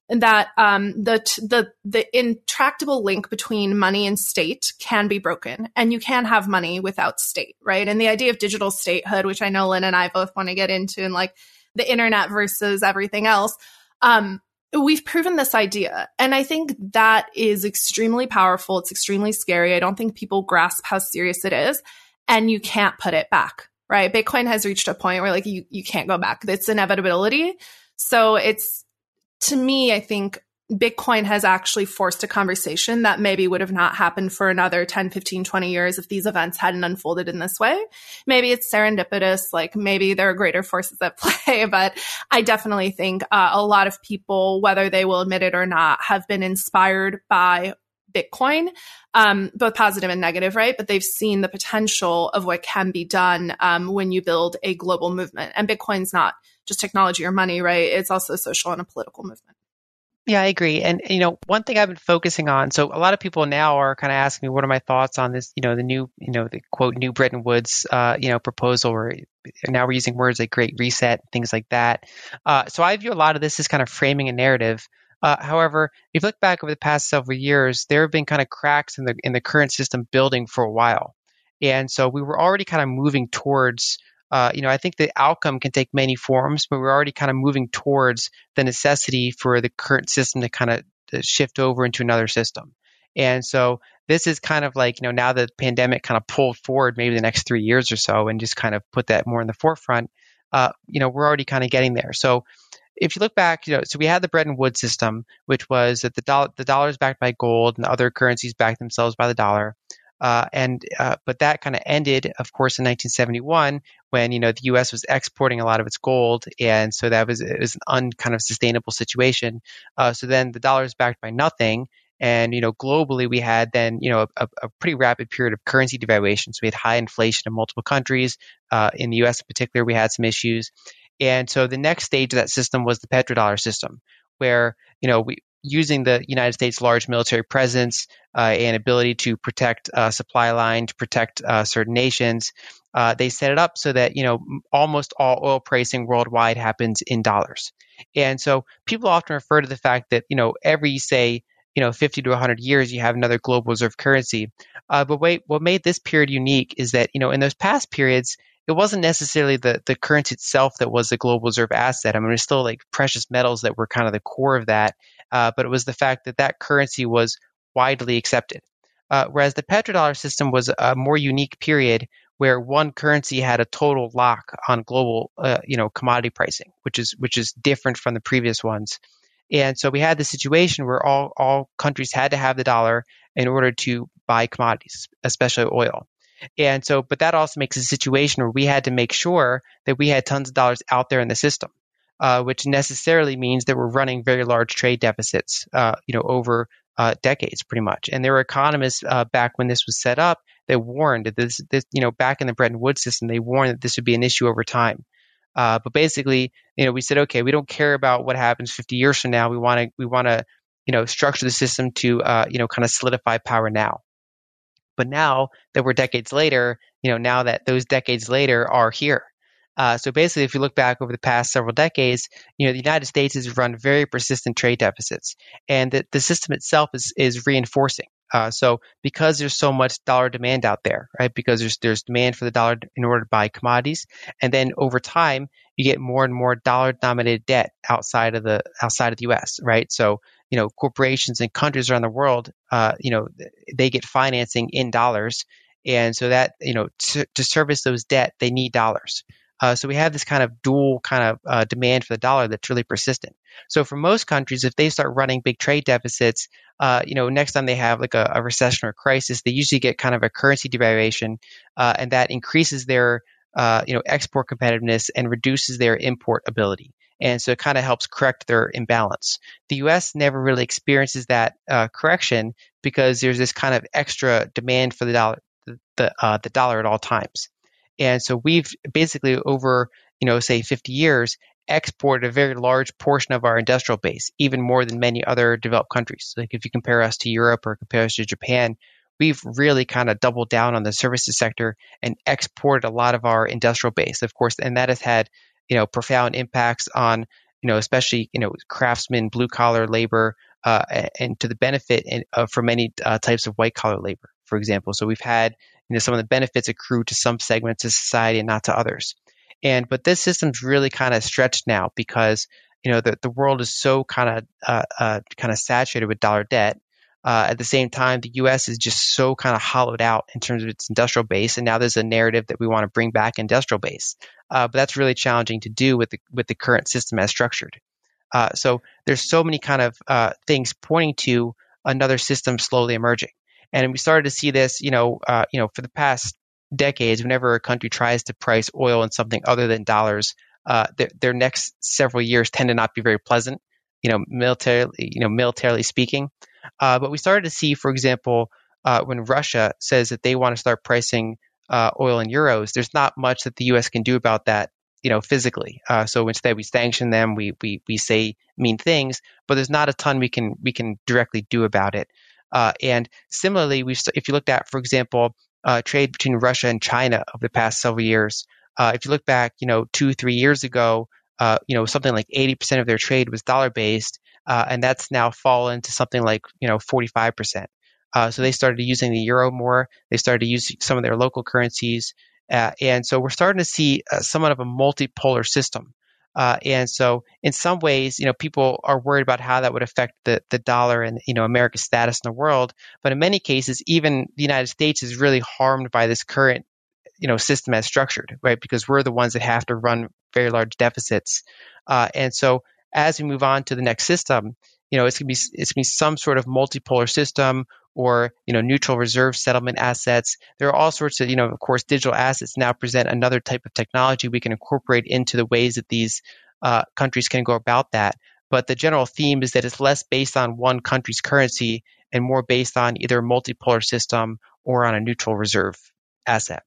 that um, the the the intractable link between money and state can be broken, and you can have money without state, right? And the idea of digital statehood, which I know Lynn and I both want to get into, and like the internet versus everything else, um, we've proven this idea. And I think that is extremely powerful. It's extremely scary. I don't think people grasp how serious it is, and you can't put it back, right? Bitcoin has reached a point where like you you can't go back. It's inevitability. So it's, to me, I think Bitcoin has actually forced a conversation that maybe would have not happened for another ten, fifteen, twenty years if these events hadn't unfolded in this way. Maybe it's serendipitous, like maybe there are greater forces at play, but I definitely think uh, a lot of people, whether they will admit it or not, have been inspired by Bitcoin, um, both positive and negative, right? But they've seen the potential of what can be done um, when you build a global movement. And Bitcoin's not just technology or money, right? It's also a social and a political movement. Yeah, I agree. And, you know, one thing I've been focusing on, so a lot of people now are kind of asking me, what are my thoughts on this, you know, the new, you know, the quote, new Bretton Woods, uh, you know, proposal, or now we're using words like Great Reset, things like that. Uh, so I view a lot of this as kind of framing a narrative. Uh, however, if you look back over the past several years, there have been kind of cracks in the in the current system building for a while. And so we were already kind of moving towards Uh, you know, I think the outcome can take many forms, but we're already kind of moving towards the necessity for the current system to kind of shift over into another system. And so this is kind of like, you know, now the pandemic kind of pulled forward maybe the next three years or so and just kind of put that more in the forefront. Uh, you know, we're already kind of getting there. So if you look back, you know, so we had the Bretton Woods system, which was that the dollar, the dollar is backed by gold and other currencies back themselves by the dollar. Uh, and uh, but that kind of ended, of course, in nineteen seventy-one when, you know, the U S was exporting a lot of its gold, and so that was it was an un kind of sustainable situation. Uh, so then the dollar is backed by nothing, and, you know, globally we had then, you know, a, a pretty rapid period of currency devaluation. So we had high inflation in multiple countries. Uh, in the U S in particular, we had some issues, and so the next stage of that system was the petrodollar system, where, you know, we using the United States' large military presence uh, and ability to protect uh, supply line, to protect uh, certain nations, uh, they set it up so that, you know, almost all oil pricing worldwide happens in dollars. And so people often refer to the fact that, you know, every, say, you know, fifty to one hundred years, you have another global reserve currency. Uh, but wait, what made this period unique is that, you know, in those past periods, it wasn't necessarily the, the currency itself that was the global reserve asset. I mean, it was still like precious metals that were kind of the core of that. Uh, but it was the fact that that currency was widely accepted. Uh, whereas the petrodollar system was a more unique period where one currency had a total lock on global, uh, you know, commodity pricing, which is which is different from the previous ones. And so we had the situation where all all countries had to have the dollar in order to buy commodities, especially oil. And so, but that also makes a situation where we had to make sure that we had tons of dollars out there in the system. Uh, which necessarily means that we're running very large trade deficits, uh, you know, over uh, decades, pretty much. And there were economists uh, back when this was set up that warned that this, this, you know, back in the Bretton Woods system, they warned that this would be an issue over time. Uh, but basically, you know, we said, okay, we don't care about what happens fifty years from now. We want to, we want to, you know, structure the system to, uh, you know, kind of solidify power now. But now that we're decades later, you know, now that those decades later are here. Uh, so basically, if you look back over the past several decades, you know, the United States has run very persistent trade deficits, and the, the system itself is is reinforcing. Uh, so because there's so much dollar demand out there, right? Because there's there's demand for the dollar in order to buy commodities, and then over time you get more and more dollar-denominated debt outside of the outside of the U S, right? So, you know, corporations and countries around the world, uh, you know, they get financing in dollars, and so that, you know, to, to service those debt, they need dollars. Uh, so we have this kind of dual kind of uh, demand for the dollar that's really persistent. So for most countries, if they start running big trade deficits, uh, you know, next time they have like a, a recession or a crisis, they usually get kind of a currency devaluation, uh, and that increases their, uh, you know, export competitiveness and reduces their import ability. And so it kind of helps correct their imbalance. The U S never really experiences that uh, correction because there's this kind of extra demand for the dollar, the the, uh, the dollar at all times. And so we've basically over, you know, say fifty years, exported a very large portion of our industrial base, even more than many other developed countries. Like if you compare us to Europe or compare us to Japan, we've really kind of doubled down on the services sector and exported a lot of our industrial base, of course, and that has had, you know, profound impacts on, you know, especially, you know, craftsmen, blue collar labor, uh, and, and to the benefit in, uh, for many uh, types of white collar labor, for example. So we've had, you know, some of the benefits accrue to some segments of society and not to others. And but this system's really kind of stretched now because, you know, the, the world is so kind of uh, uh, kind of saturated with dollar debt. Uh, at the same time, the U S is just so kind of hollowed out in terms of its industrial base, and now there's a narrative that we want to bring back industrial base. Uh, but that's really challenging to do with the with the current system as structured. Uh, so there's so many kind of uh, things pointing to another system slowly emerging, and we started to see this, you know, uh, you know, for the past decades. Whenever a country tries to price oil in something other than dollars, uh, their, their next several years tend to not be very pleasant, you know, militarily, you know, militarily speaking. Uh, but we started to see, for example, uh, when Russia says that they want to start pricing uh, oil in euros, there's not much that the U S can do about that, you know, physically. Uh, so instead, we sanction them, we we we say mean things, but there's not a ton we can we can directly do about it. Uh, and similarly, we if you looked at, for example, uh, trade between Russia and China over the past several years, uh, if you look back, you know, two three years ago, uh, you know, something like eighty percent of their trade was dollar based. Uh, and that's now fallen to something like, you know, forty-five percent. Uh, so they started using the euro more. They started to use some of their local currencies. Uh, and so we're starting to see uh, somewhat of a multipolar system. Uh, and so in some ways, you know, people are worried about how that would affect the, the dollar and, you know, America's status in the world. But in many cases, even the United States is really harmed by this current, you know, system as structured, right? Because we're the ones that have to run very large deficits. Uh, and so as we move on to the next system, you know, it's gonna be it's gonna be some sort of multipolar system, or, you know, neutral reserve settlement assets. There are all sorts of, you know, of course, digital assets now present another type of technology we can incorporate into the ways that these uh, countries can go about that. But the general theme is that it's less based on one country's currency and more based on either a multipolar system or on a neutral reserve asset.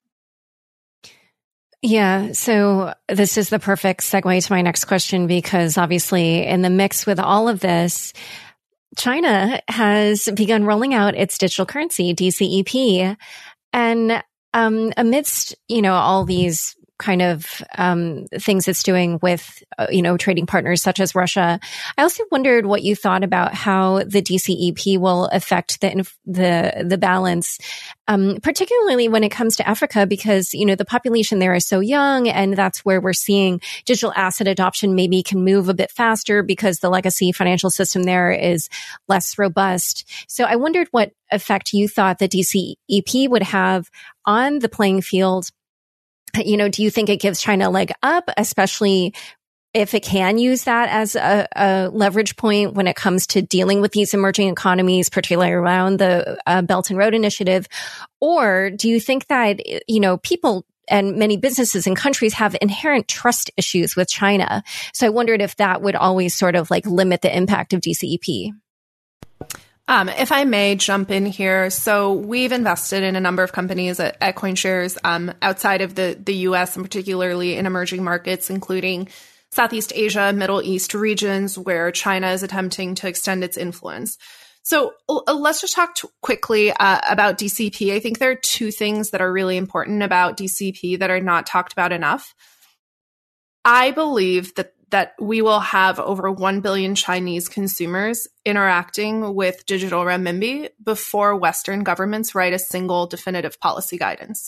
Yeah. So this is the perfect segue to my next question, because obviously in the mix with all of this, China has begun rolling out its digital currency, D C E P. And um, amidst, you know, all these kind of um, things it's doing with, uh, you know, trading partners such as Russia, I also wondered what you thought about how the D C E P will affect the the the balance, um, particularly when it comes to Africa, because, you know, the population there is so young, and that's where we're seeing digital asset adoption maybe can move a bit faster because the legacy financial system there is less robust. So I wondered what effect you thought the D C E P would have on the playing field. You know, do you think it gives China a leg up, especially if it can use that as a, a leverage point when it comes to dealing with these emerging economies, particularly around the uh, Belt and Road Initiative? Or do you think that, you know, people and many businesses and countries have inherent trust issues with China? So I wondered if that would always sort of like limit the impact of D C E P. Um, if I may jump in here. So we've invested in a number of companies at, at CoinShares um, outside of the, the U S and particularly in emerging markets, including Southeast Asia, Middle East regions where China is attempting to extend its influence. So uh, let's just talk t- quickly uh, about D C P. I think there are two things that are really important about D C P that are not talked about enough. I believe that that we will have over one billion Chinese consumers interacting with digital renminbi before Western governments write a single definitive policy guidance.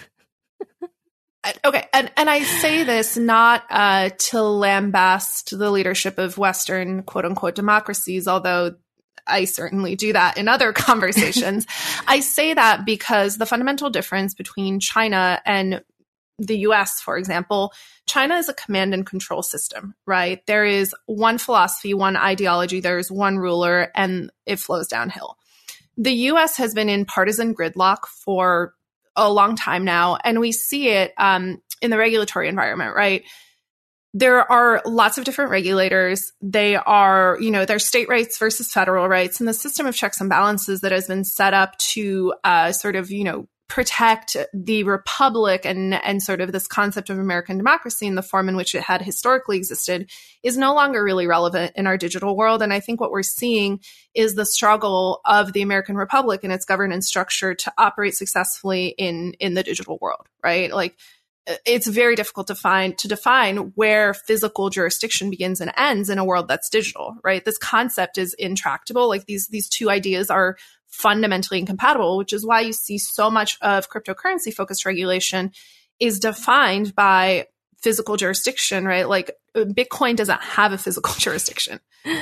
Okay, and, and I say this not uh, to lambast the leadership of Western quote-unquote democracies, although I certainly do that in other conversations. I say that because the fundamental difference between China and the U S, for example, China is a command and control system, right? There is one philosophy, one ideology, there is one ruler, and it flows downhill. The U S has been in partisan gridlock for a long time now, and we see it um, in the regulatory environment, right? There are lots of different regulators. They are, you know, there's state rights versus federal rights, and the system of checks and balances that has been set up to uh, sort of, you know, protect the republic and, and sort of this concept of American democracy in the form in which it had historically existed is no longer really relevant in our digital world. And I think what we're seeing is the struggle of the American republic and its governance structure to operate successfully in, in the digital world, right? Like it's very difficult to find, to define where physical jurisdiction begins and ends in a world that's digital, right? This concept is intractable. Like these, these two ideas are fundamentally incompatible, which is why you see so much of cryptocurrency focused regulation is defined by physical jurisdiction, right? Like Bitcoin doesn't have a physical jurisdiction.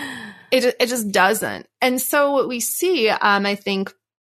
It, it just doesn't. And so what we see, um, I think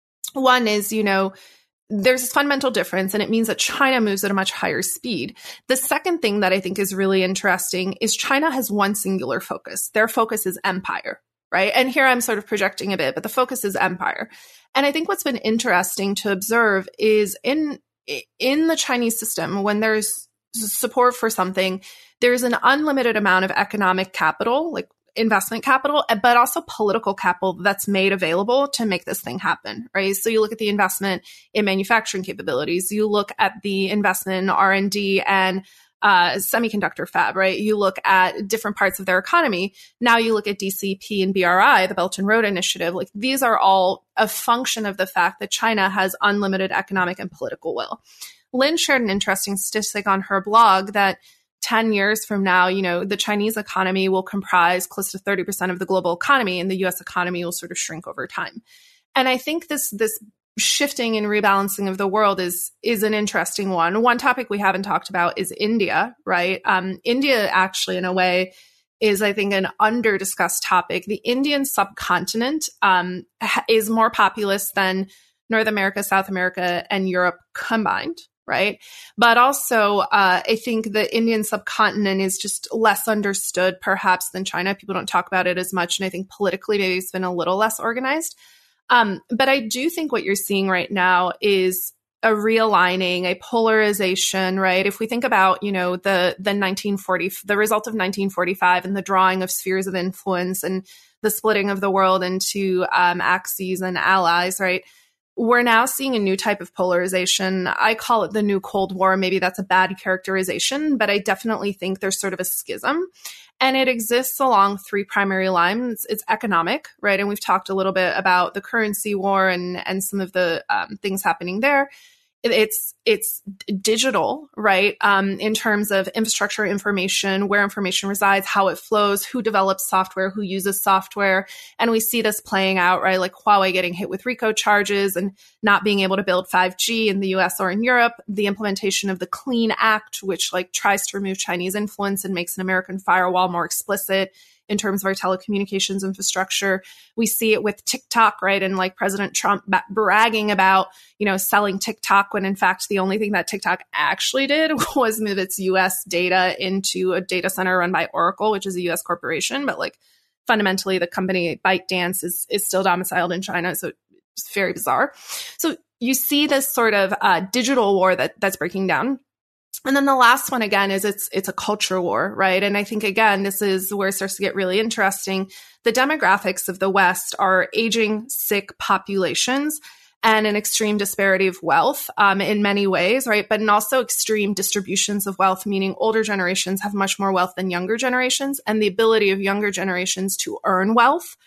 one is, you know, there's this fundamental difference, and it means that China moves at a much higher speed. The second thing that I think is really interesting is China has one singular focus. Their focus is empire, right? And here I'm sort of projecting a bit, but the focus is empire. And I think what's been interesting to observe is in, in the Chinese system, when there's support for something, there's an unlimited amount of economic capital, like investment capital, but also political capital that's made available to make this thing happen, right? So you look at the investment in manufacturing capabilities, you look at the investment in R and D and uh, semiconductor fab, right? You look at different parts of their economy. Now you look at D C P and B R I, the Belt and Road Initiative. Like these are all a function of the fact that China has unlimited economic and political will. Lynn shared an interesting statistic on her blog that ten years from now, you know, the Chinese economy will comprise close to thirty percent of the global economy, and the U S economy will sort of shrink over time. And I think this, this shifting and rebalancing of the world is, is an interesting one. One topic we haven't talked about is India, right? Um, India actually, in a way, is, I think, an under-discussed topic. The Indian subcontinent um, is more populous than North America, South America, and Europe combined. Right. But also, uh, I think the Indian subcontinent is just less understood perhaps than China. People don't talk about it as much. And I think politically, maybe it's been a little less organized. Um, but I do think what you're seeing right now is a realigning, a polarization, right? If we think about, you know, the, the nineteen forty, the result of nineteen forty-five and the drawing of spheres of influence and the splitting of the world into um, axes and allies, right? We're now seeing a new type of polarization. I call it the new Cold War. Maybe that's a bad characterization, but I definitely think there's sort of a schism. And it exists along three primary lines. It's economic, right? And we've talked a little bit about the currency war and, and some of the um, things happening there. It's it's digital, right? Um, in terms of infrastructure information, where information resides, how it flows, who develops software, who uses software. And we see this playing out, right? Like Huawei getting hit with RICO charges and not being able to build five G in the U S or in Europe. The implementation of the Clean Act, which like tries to remove Chinese influence and makes an American firewall more explicit in terms of our telecommunications infrastructure. We see it with TikTok, right? And like President Trump ba- bragging about, you know, selling TikTok when in fact the only thing that TikTok actually did was move its U S data into a data center run by Oracle, which is a U S corporation. But like fundamentally the company ByteDance is, is still domiciled in China. So it's very bizarre. So you see this sort of uh, digital war that that's breaking down. And then the last one, again, is it's it's a culture war, right? And I think, again, this is where it starts to get really interesting. The demographics of the West are aging, sick populations and an extreme disparity of wealth um, in many ways, right? But in also extreme distributions of wealth, meaning older generations have much more wealth than younger generations. And the ability of younger generations to earn wealth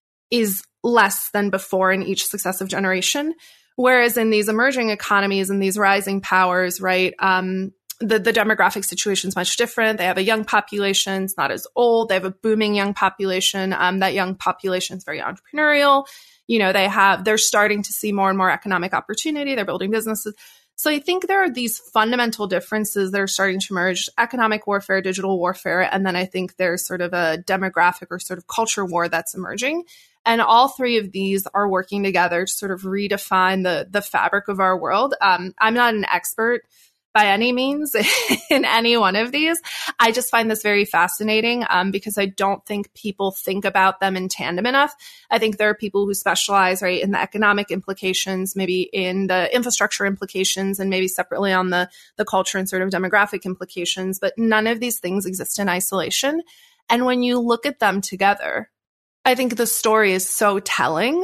is less than before in each successive generation. Whereas in these emerging economies and these rising powers, right, um, The, the demographic situation is much different. They have a young population. It's not as old. They have a booming young population. Um, that young population is very entrepreneurial. You know, they have, they're starting to see more and more economic opportunity. They're building businesses. So I think there are these fundamental differences that are starting to emerge: economic warfare, digital warfare. And then I think there's sort of a demographic or sort of culture war that's emerging. And all three of these are working together to sort of redefine the, the fabric of our world. Um, I'm not an expert by any means in any one of these. I just find this very fascinating um, because I don't think people think about them in tandem enough. I think there are people who specialize, right, in the economic implications, maybe in the infrastructure implications, and maybe separately on the, the culture and sort of demographic implications. But none of these things exist in isolation. And when you look at them together, I think the story is so telling.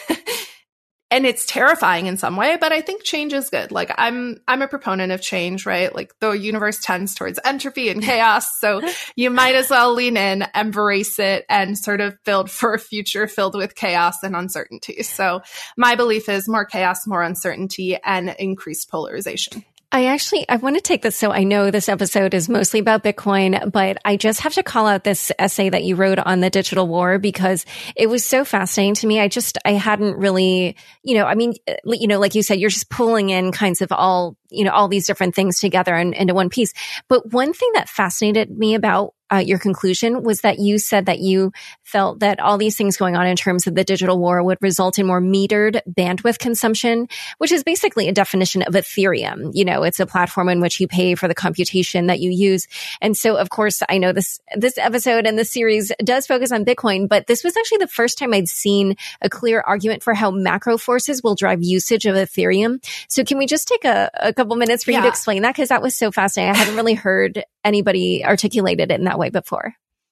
And it's terrifying in some way, but I think change is good. Like I'm, I'm a proponent of change, right? Like the universe tends towards entropy and chaos. So you might as well lean in, embrace it, and sort of build for a future filled with chaos and uncertainty. So my belief is more chaos, more uncertainty, and increased polarization. I actually, I want to take this. So I know this episode is mostly about Bitcoin, but I just have to call out this essay that you wrote on the digital war because it was so fascinating to me. I just, I hadn't really, you know, I mean, you know, like you said, you're just pulling in kinds of all, you know, all these different things together and into one piece. But one thing that fascinated me about Uh, your conclusion was that you said that you felt that all these things going on in terms of the digital war would result in more metered bandwidth consumption, which is basically a definition of Ethereum. You know, it's a platform in which you pay for the computation that you use. And so, of course, I know this, this episode and this series does focus on Bitcoin, but this was actually the first time I'd seen a clear argument for how macro forces will drive usage of Ethereum. So can we just take a, a couple minutes for yeah. you to explain that? Because that was so fascinating. I hadn't really heard anybody articulated it in that way before.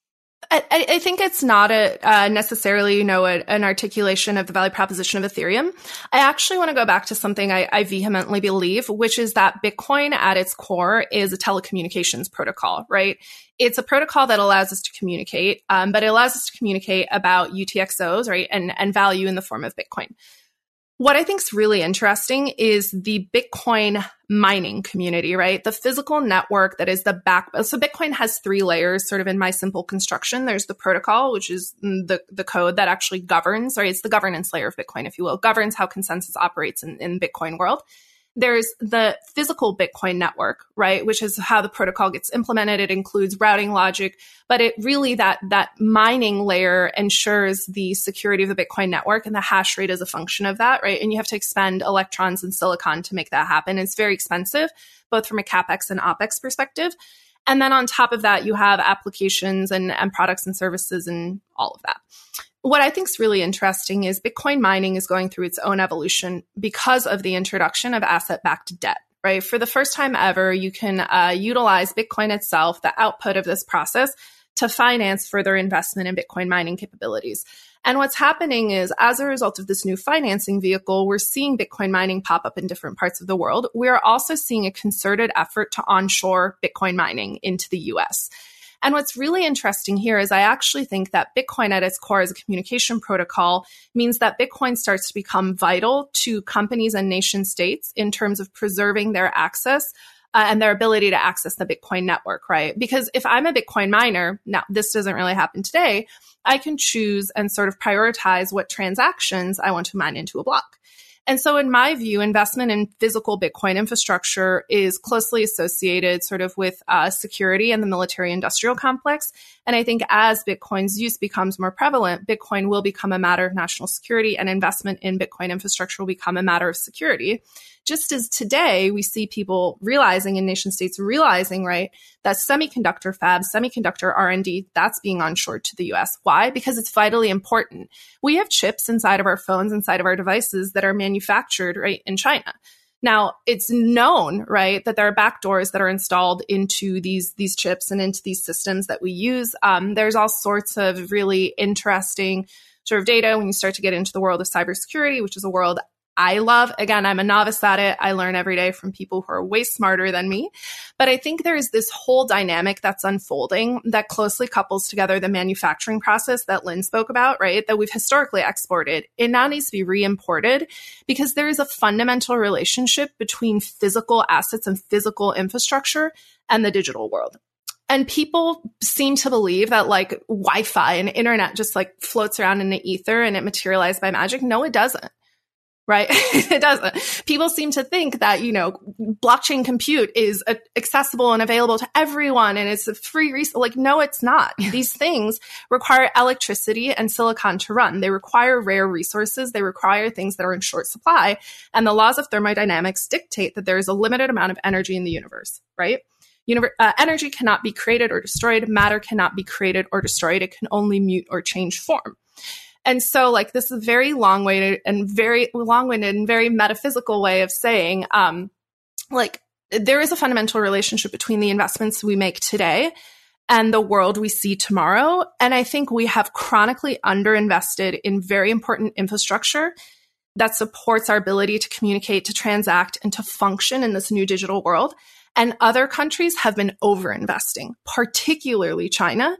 I, I think it's not a uh, necessarily, you know, a, an articulation of the value proposition of Ethereum. I actually want to go back to something I, I vehemently believe, which is that Bitcoin at its core is a telecommunications protocol, right? It's a protocol that allows us to communicate, um, but it allows us to communicate about U T X Os, right, and, and value in the form of Bitcoin. What I think is really interesting is the Bitcoin mining community, right? The physical network that is the back. So Bitcoin has three layers sort of in my simple construction. There's the protocol, which is the, the code that actually governs, right? It's the governance layer of Bitcoin, if you will, governs how consensus operates in, in Bitcoin world. There's the physical Bitcoin network, right? Which is how the protocol gets implemented. It includes routing logic, but it really, that, that mining layer ensures the security of the Bitcoin network, and the hash rate is a function of that, right? And you have to expend electrons and silicon to make that happen. It's very expensive, both from a CapEx and OpEx perspective. And then on top of that, you have applications and, and products and services and all of that. What I think is really interesting is Bitcoin mining is going through its own evolution because of the introduction of asset-backed debt, right? For the first time ever, you can uh, utilize Bitcoin itself, the output of this process, to finance further investment in Bitcoin mining capabilities. And what's happening is, as a result of this new financing vehicle, we're seeing Bitcoin mining pop up in different parts of the world. We're also seeing a concerted effort to onshore Bitcoin mining into the U S. And what's really interesting here is I actually think that Bitcoin at its core as a communication protocol means that Bitcoin starts to become vital to companies and nation states in terms of preserving their access uh, and their ability to access the Bitcoin network, right? Because if I'm a Bitcoin miner, now this doesn't really happen today, I can choose and sort of prioritize what transactions I want to mine into a block. And so in my view, investment in physical Bitcoin infrastructure is closely associated sort of with uh, security and the military industrial complex. And I think as Bitcoin's use becomes more prevalent, Bitcoin will become a matter of national security, and investment in Bitcoin infrastructure will become a matter of security. Just as today we see people realizing, in nation states realizing, right, that semiconductor fabs, semiconductor R and D, that's being onshored to the U S. Why? Because it's vitally important. We have chips inside of our phones, inside of our devices that are manufactured, right, in China. Now, it's known, right, that there are backdoors that are installed into these, these chips and into these systems that we use. Um, there's all sorts of really interesting sort of data when you start to get into the world of cybersecurity, which is a world I love. Again, I'm a novice at it. I learn every day from people who are way smarter than me. But I think there's this whole dynamic that's unfolding that closely couples together the manufacturing process that Lynn spoke about, right? That we've historically exported. It now needs to be re-imported because there is a fundamental relationship between physical assets and physical infrastructure and the digital world. And people seem to believe that like Wi-Fi and internet just like floats around in the ether and it materialized by magic. No, it doesn't. Right? It doesn't. People seem to think that, you know, blockchain compute is uh, accessible and available to everyone and it's a free resource. Like, no, it's not. These things require electricity and silicon to run. They require rare resources. They require things that are in short supply. And the laws of thermodynamics dictate that there is a limited amount of energy in the universe, right? Univer- uh, energy cannot be created or destroyed. Matter cannot be created or destroyed. It can only mute or change form. And so like this is a very long-winded and very long-winded and very metaphysical way of saying, um, like there is a fundamental relationship between the investments we make today and the world we see tomorrow. And I think we have chronically underinvested in very important infrastructure that supports our ability to communicate, to transact, and to function in this new digital world. And other countries have been overinvesting, particularly China.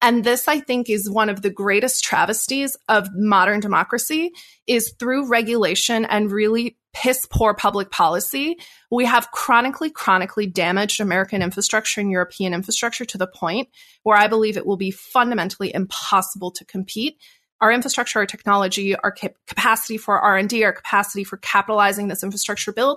And this, I think, is one of the greatest travesties of modern democracy, is through regulation and really piss poor public policy, we have chronically, chronically damaged American infrastructure and European infrastructure to the point where I believe it will be fundamentally impossible to compete. Our infrastructure, our technology, our cap- capacity for R and D, our capacity for capitalizing this infrastructure build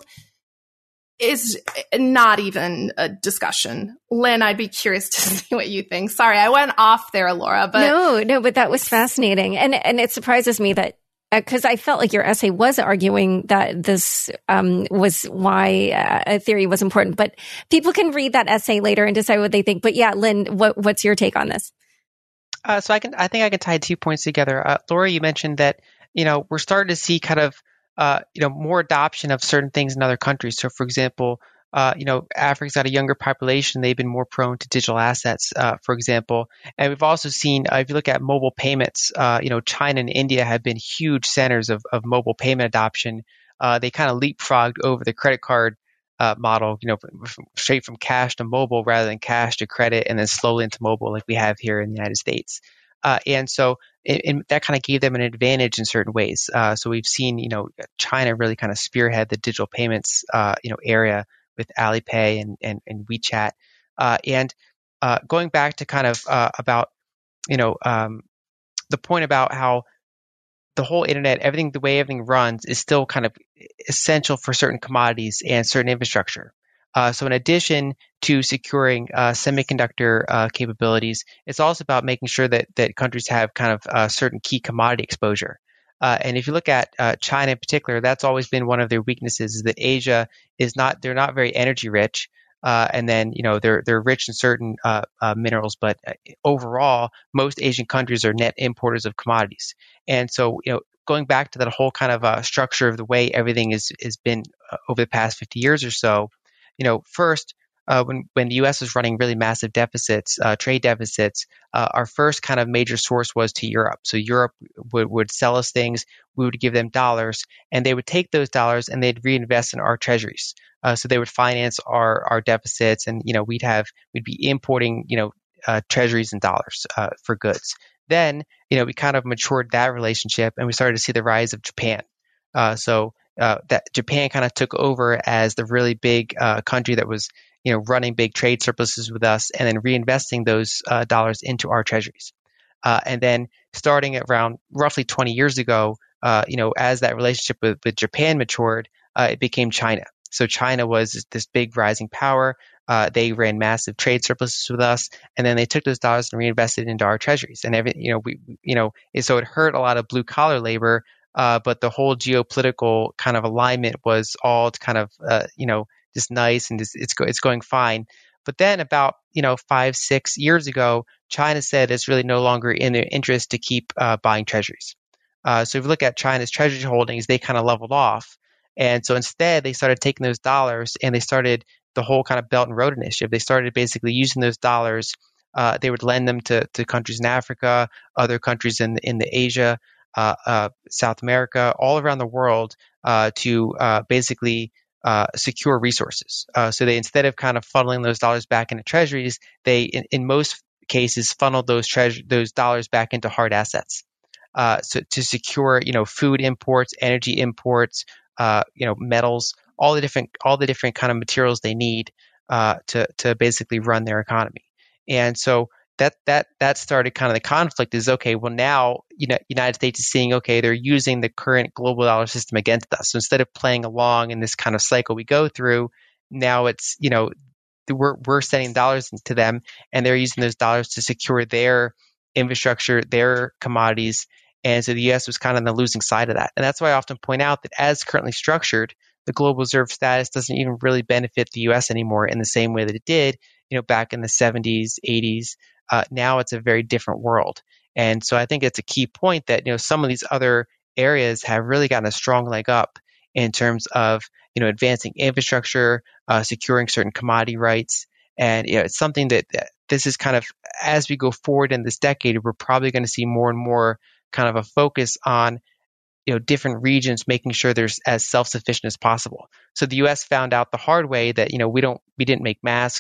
is not even a discussion. Lynn, I'd be curious to see what you think. Sorry, I went off there, Laura. But no, no, but that was fascinating. And, and it surprises me that because I felt like your essay was arguing that this um, was why uh, a theory was important. But people can read that essay later and decide what they think. But yeah, Lynn, what, what's your take on this? Uh, so I can, I think I can tie two points together. Uh, Laura, you mentioned that, you know, we're starting to see kind of, uh, you know, more adoption of certain things in other countries. So, for example, uh, you know, Africa's got a younger population. They've been more prone to digital assets, uh, for example. And we've also seen, uh, if you look at mobile payments, uh, you know, China and India have been huge centers of, of mobile payment adoption. Uh, they kind of leapfrogged over the credit card uh, model, you know, from, straight from cash to mobile rather than cash to credit and then slowly into mobile like we have here in the United States. Uh, and so it, it, that kind of gave them an advantage in certain ways. Uh, so we've seen, you know, China really kind of spearhead the digital payments, uh, you know, area with Alipay and, and, and WeChat. Uh, and uh, going back to kind of uh, about, you know, um, the point about how the whole internet, everything, the way everything runs is still kind of essential for certain commodities and certain infrastructure. Uh, so in addition to securing uh, semiconductor uh, capabilities, it's also about making sure that, that countries have kind of uh, certain key commodity exposure. Uh, and if you look at uh, China in particular, that's always been one of their weaknesses, is that Asia is not, they're not very energy rich. Uh, and then, you know, they're they're rich in certain uh, uh, minerals, but overall, most Asian countries are net importers of commodities. And so, you know, going back to that whole kind of uh, structure of the way everything is has been uh, over the past fifty years or so, you know, first, uh, when when the U S was running really massive deficits, uh, trade deficits, uh, our first kind of major source was to Europe. So Europe would, would sell us things, we would give them dollars, and they would take those dollars and they'd reinvest in our treasuries. Uh, so they would finance our our deficits, and you know we'd have we'd be importing you know uh, treasuries and dollars uh, for goods. Then you know we kind of matured that relationship, and we started to see the rise of Japan. Uh, so uh, that Japan kind of took over as the really big uh, country that was you know running big trade surpluses with us, and then reinvesting those uh, dollars into our treasuries. Uh, and then starting around roughly twenty years ago, uh, you know as that relationship with, with Japan matured, uh, it became China. So China was this big rising power. Uh, they ran massive trade surpluses with us, and then they took those dollars and reinvested into our treasuries. And every, you know, we, you know, so it hurt a lot of blue collar labor, uh, but the whole geopolitical kind of alignment was all kind of, uh, you know, just nice and just, it's go, it's going fine. But then about you know five six years ago, China said it's really no longer in their interest to keep uh, buying treasuries. Uh, so if you look at China's treasury holdings, they kind of leveled off. And so instead, they started taking those dollars and they started the whole kind of Belt and Road Initiative. They started basically using those dollars. Uh, they would lend them to, to countries in Africa, other countries in in the Asia, uh, uh, South America, all around the world uh, to uh, basically uh, secure resources. Uh, so they, instead of kind of funneling those dollars back into treasuries, they, in, in most cases, funneled those treasure those dollars back into hard assets. Uh, so to secure, you know, food imports, energy imports, Uh, you know, metals, all the different, all the different kind of materials they need uh, to to basically run their economy. And so that that that started kind of the conflict. Is okay. Well, now you know, United States is seeing okay, they're using the current global dollar system against us. So instead of playing along in this kind of cycle we go through, now it's you know we're we're sending dollars to them, and they're using those dollars to secure their infrastructure, their commodities. And so the U S was kind of on the losing side of that. And that's why I often point out that as currently structured, the global reserve status doesn't even really benefit the U S anymore in the same way that it did, you know, back in the seventies, eighties. Uh, now it's a very different world. And so I think it's a key point that, you know, some of these other areas have really gotten a strong leg up in terms of, you know, advancing infrastructure, uh, securing certain commodity rights. And you know, it's something that, that this is kind of, as we go forward in this decade, we're probably going to see more and more kind of a focus on, you know, different regions making sure they're as self-sufficient as possible. So the U S found out the hard way that, you know, we don't, we didn't make masks.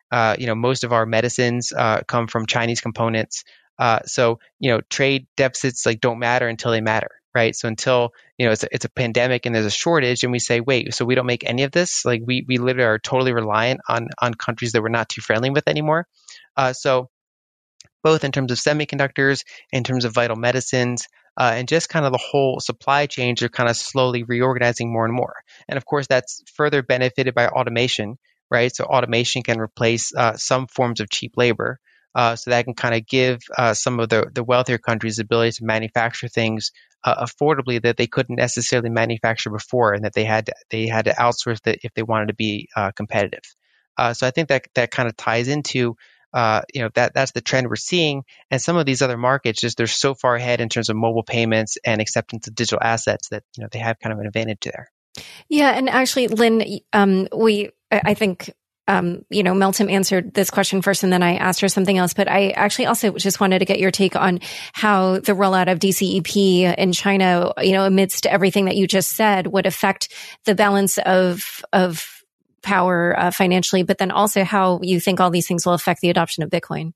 Uh, you know, most of our medicines uh, come from Chinese components. Uh, so, you know, trade deficits like don't matter until they matter, right? So until, you know, it's a, it's a pandemic and there's a shortage and we say, wait, so we don't make any of this? Like we we literally are totally reliant on on countries that we're not too friendly with anymore. Uh, so both in terms of semiconductors, in terms of vital medicines, uh, and just kind of the whole supply chains are kind of slowly reorganizing more and more. And of course, that's further benefited by automation, right? So automation can replace uh, some forms of cheap labor. Uh, so that can kind of give uh, some of the, the wealthier countries the ability to manufacture things uh, affordably that they couldn't necessarily manufacture before, and that they had to, they had to outsource that if they wanted to be uh, competitive. Uh, so I think that that kind of ties into uh, you know that that's the trend we're seeing, and some of these other markets just they're so far ahead in terms of mobile payments and acceptance of digital assets that you know they have kind of an advantage there. Yeah, and actually, Lynn, um, we I think. Um, you know, Meltem answered this question first and then I asked her something else, but I actually also just wanted to get your take on how the rollout of D C E P in China, you know, amidst everything that you just said would affect the balance of, of power uh, financially, but then also how you think all these things will affect the adoption of Bitcoin.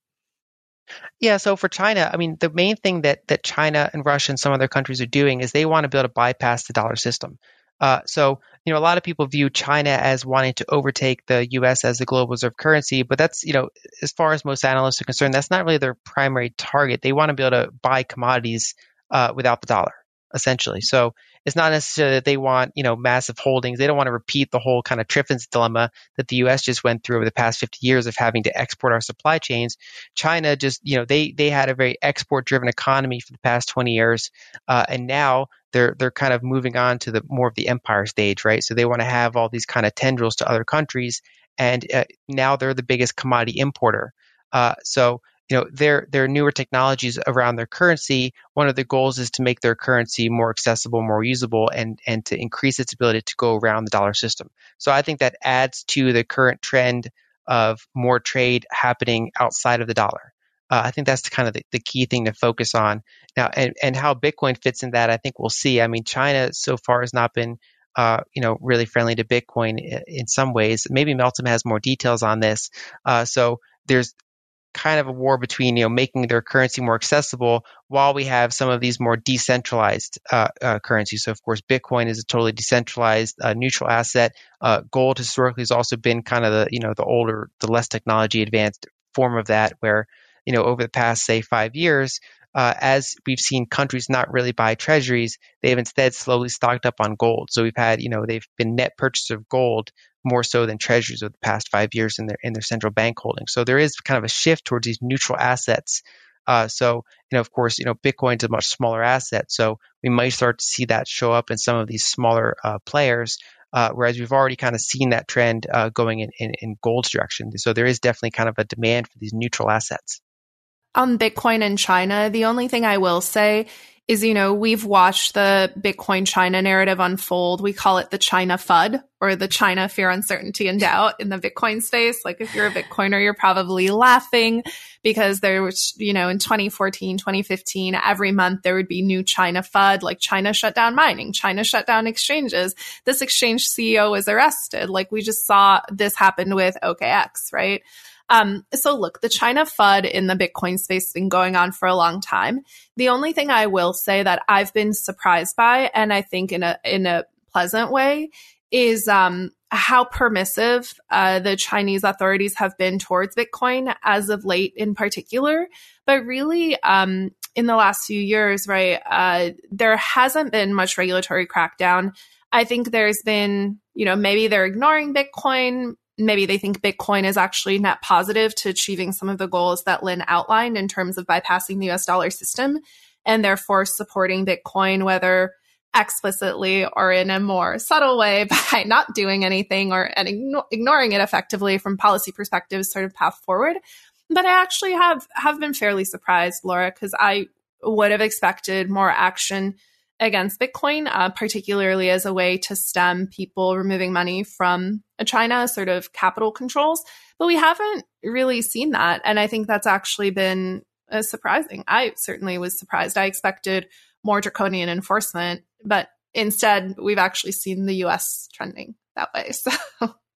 Yeah, so for China, I mean, the main thing that, that China and Russia and some other countries are doing is they want to be able to bypass the dollar system. Uh, so, you know, a lot of people view China as wanting to overtake the U S as the global reserve currency, but that's, you know, as far as most analysts are concerned, that's not really their primary target. They want to be able to buy commodities uh, without the dollar, essentially. So it's not necessarily that they want, you know, massive holdings. They don't want to repeat the whole kind of Triffin's dilemma that the U S just went through over the past fifty years of having to export our supply chains. China just, you know, they they had a very export-driven economy for the past twenty years, uh, and now they're they're kind of moving on to the more of the empire stage, right? So they want to have all these kind of tendrils to other countries, and uh, now they're the biggest commodity importer. Uh, so you know, their their newer technologies around their currency, one of the goals is to make their currency more accessible, more usable, and and to increase its ability to go around the dollar system. So I think that adds to the current trend of more trade happening outside of the dollar. Uh, I think that's kind of the, the key thing to focus on now, and and how Bitcoin fits in that. I think we'll see. I mean, China so far has not been, uh, you know, really friendly to Bitcoin in, in some ways. Maybe Meltem has more details on this. Uh, so there's kind of a war between, you know, making their currency more accessible while we have some of these more decentralized uh, uh, currencies. So, of course, Bitcoin is a totally decentralized, uh, neutral asset. Uh, gold historically has also been kind of the, you know, the older, the less technology advanced form of that, where, you know, over the past, say, five years, uh, as we've seen countries not really buy treasuries, they've instead slowly stocked up on gold. So we've had, you know, they've been net purchasers of gold more so than treasuries over the past five years in their in their central bank holdings. So there is kind of a shift towards these neutral assets. Uh, so, you know, of course, you know, Bitcoin's a much smaller asset. So we might start to see that show up in some of these smaller uh, players, uh, whereas we've already kind of seen that trend uh, going in, in, in gold's direction. So there is definitely kind of a demand for these neutral assets. On Bitcoin in China, the only thing I will say is, you know, we've watched the Bitcoin China narrative unfold. We call it the China FUD, or the China fear, uncertainty, and doubt in the Bitcoin space. Like, if you're a Bitcoiner, you're probably laughing because there was, you know, in twenty fourteen, twenty fifteen, every month there would be new China FUD, like China shut down mining, China shut down exchanges. This exchange C E O was arrested. Like, we just saw this happen with O K X, right? Um, so look, the China FUD in the Bitcoin space has been going on for a long time. The only thing I will say that I've been surprised by, and I think in a in a pleasant way, is um, how permissive uh, the Chinese authorities have been towards Bitcoin as of late in particular. But really, um, in the last few years, right, uh, there hasn't been much regulatory crackdown. I think there's been, you know, maybe they're ignoring Bitcoin. Maybe they think Bitcoin is actually net positive to achieving some of the goals that Lynn outlined in terms of bypassing the U S dollar system, and therefore supporting Bitcoin, whether explicitly or in a more subtle way by not doing anything or and igno- ignoring it effectively from policy perspectives, sort of path forward. But I actually have, have been fairly surprised, Laura, because I would have expected more action against Bitcoin, uh, particularly as a way to stem people removing money from China, sort of capital controls. But we haven't really seen that. And I think that's actually been uh, surprising. I certainly was surprised. I expected more draconian enforcement, but instead we've actually seen the U S trending that way. So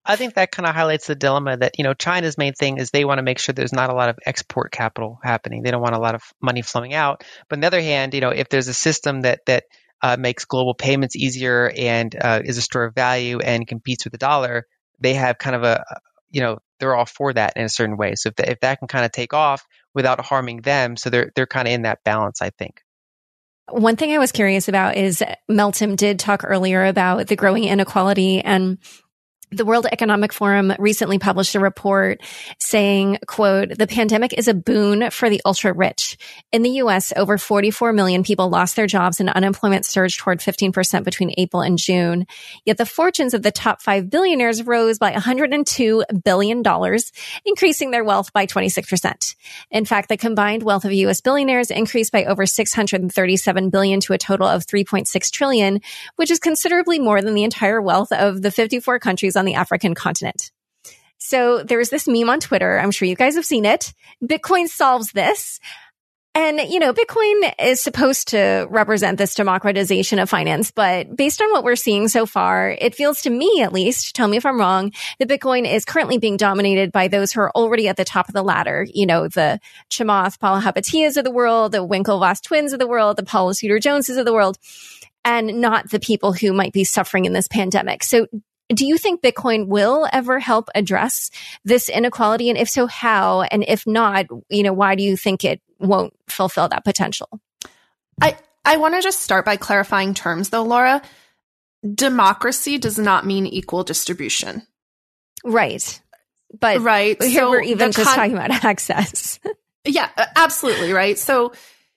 I think that kind of highlights the dilemma that, you know, China's main thing is they want to make sure there's not a lot of export capital happening. They don't want a lot of money flowing out. But on the other hand, you know, if there's a system that that uh, makes global payments easier and uh, is a store of value and competes with the dollar, they have kind of a, you know, they're all for that in a certain way. So if, the, if that can kind of take off without harming them, so they're they're kind of in that balance, I think. One thing I was curious about is Meltem did talk earlier about the growing inequality, and the World Economic Forum recently published a report saying, quote, "The pandemic is a boon for the ultra rich. In the U S, over forty-four million people lost their jobs and unemployment surged toward fifteen percent between April and June. Yet the fortunes of the top five billionaires rose by one hundred two billion dollars, increasing their wealth by twenty-six percent. In fact, the combined wealth of U S billionaires increased by over six hundred thirty-seven billion dollars to a total of three point six trillion dollars, which is considerably more than the entire wealth of the fifty-four countries on the African continent." So there's this meme on Twitter. I'm sure you guys have seen it. Bitcoin solves this. And, you know, Bitcoin is supposed to represent this democratization of finance. But based on what we're seeing so far, it feels to me, at least, tell me if I'm wrong, that Bitcoin is currently being dominated by those who are already at the top of the ladder. You know, the Chamath Palihapitias of the world, the Winklevoss twins of the world, the Paula Tudor Joneses of the world, and not the people who might be suffering in this pandemic. So do you think Bitcoin will ever help address this inequality? And if so, how? And if not, you know, why do you think it won't fulfill that potential? I, I want to just start by clarifying terms, though, Laura. Democracy does not mean equal distribution. Right. But right. here so we're even just con- talking about access. Yeah, absolutely. Right. So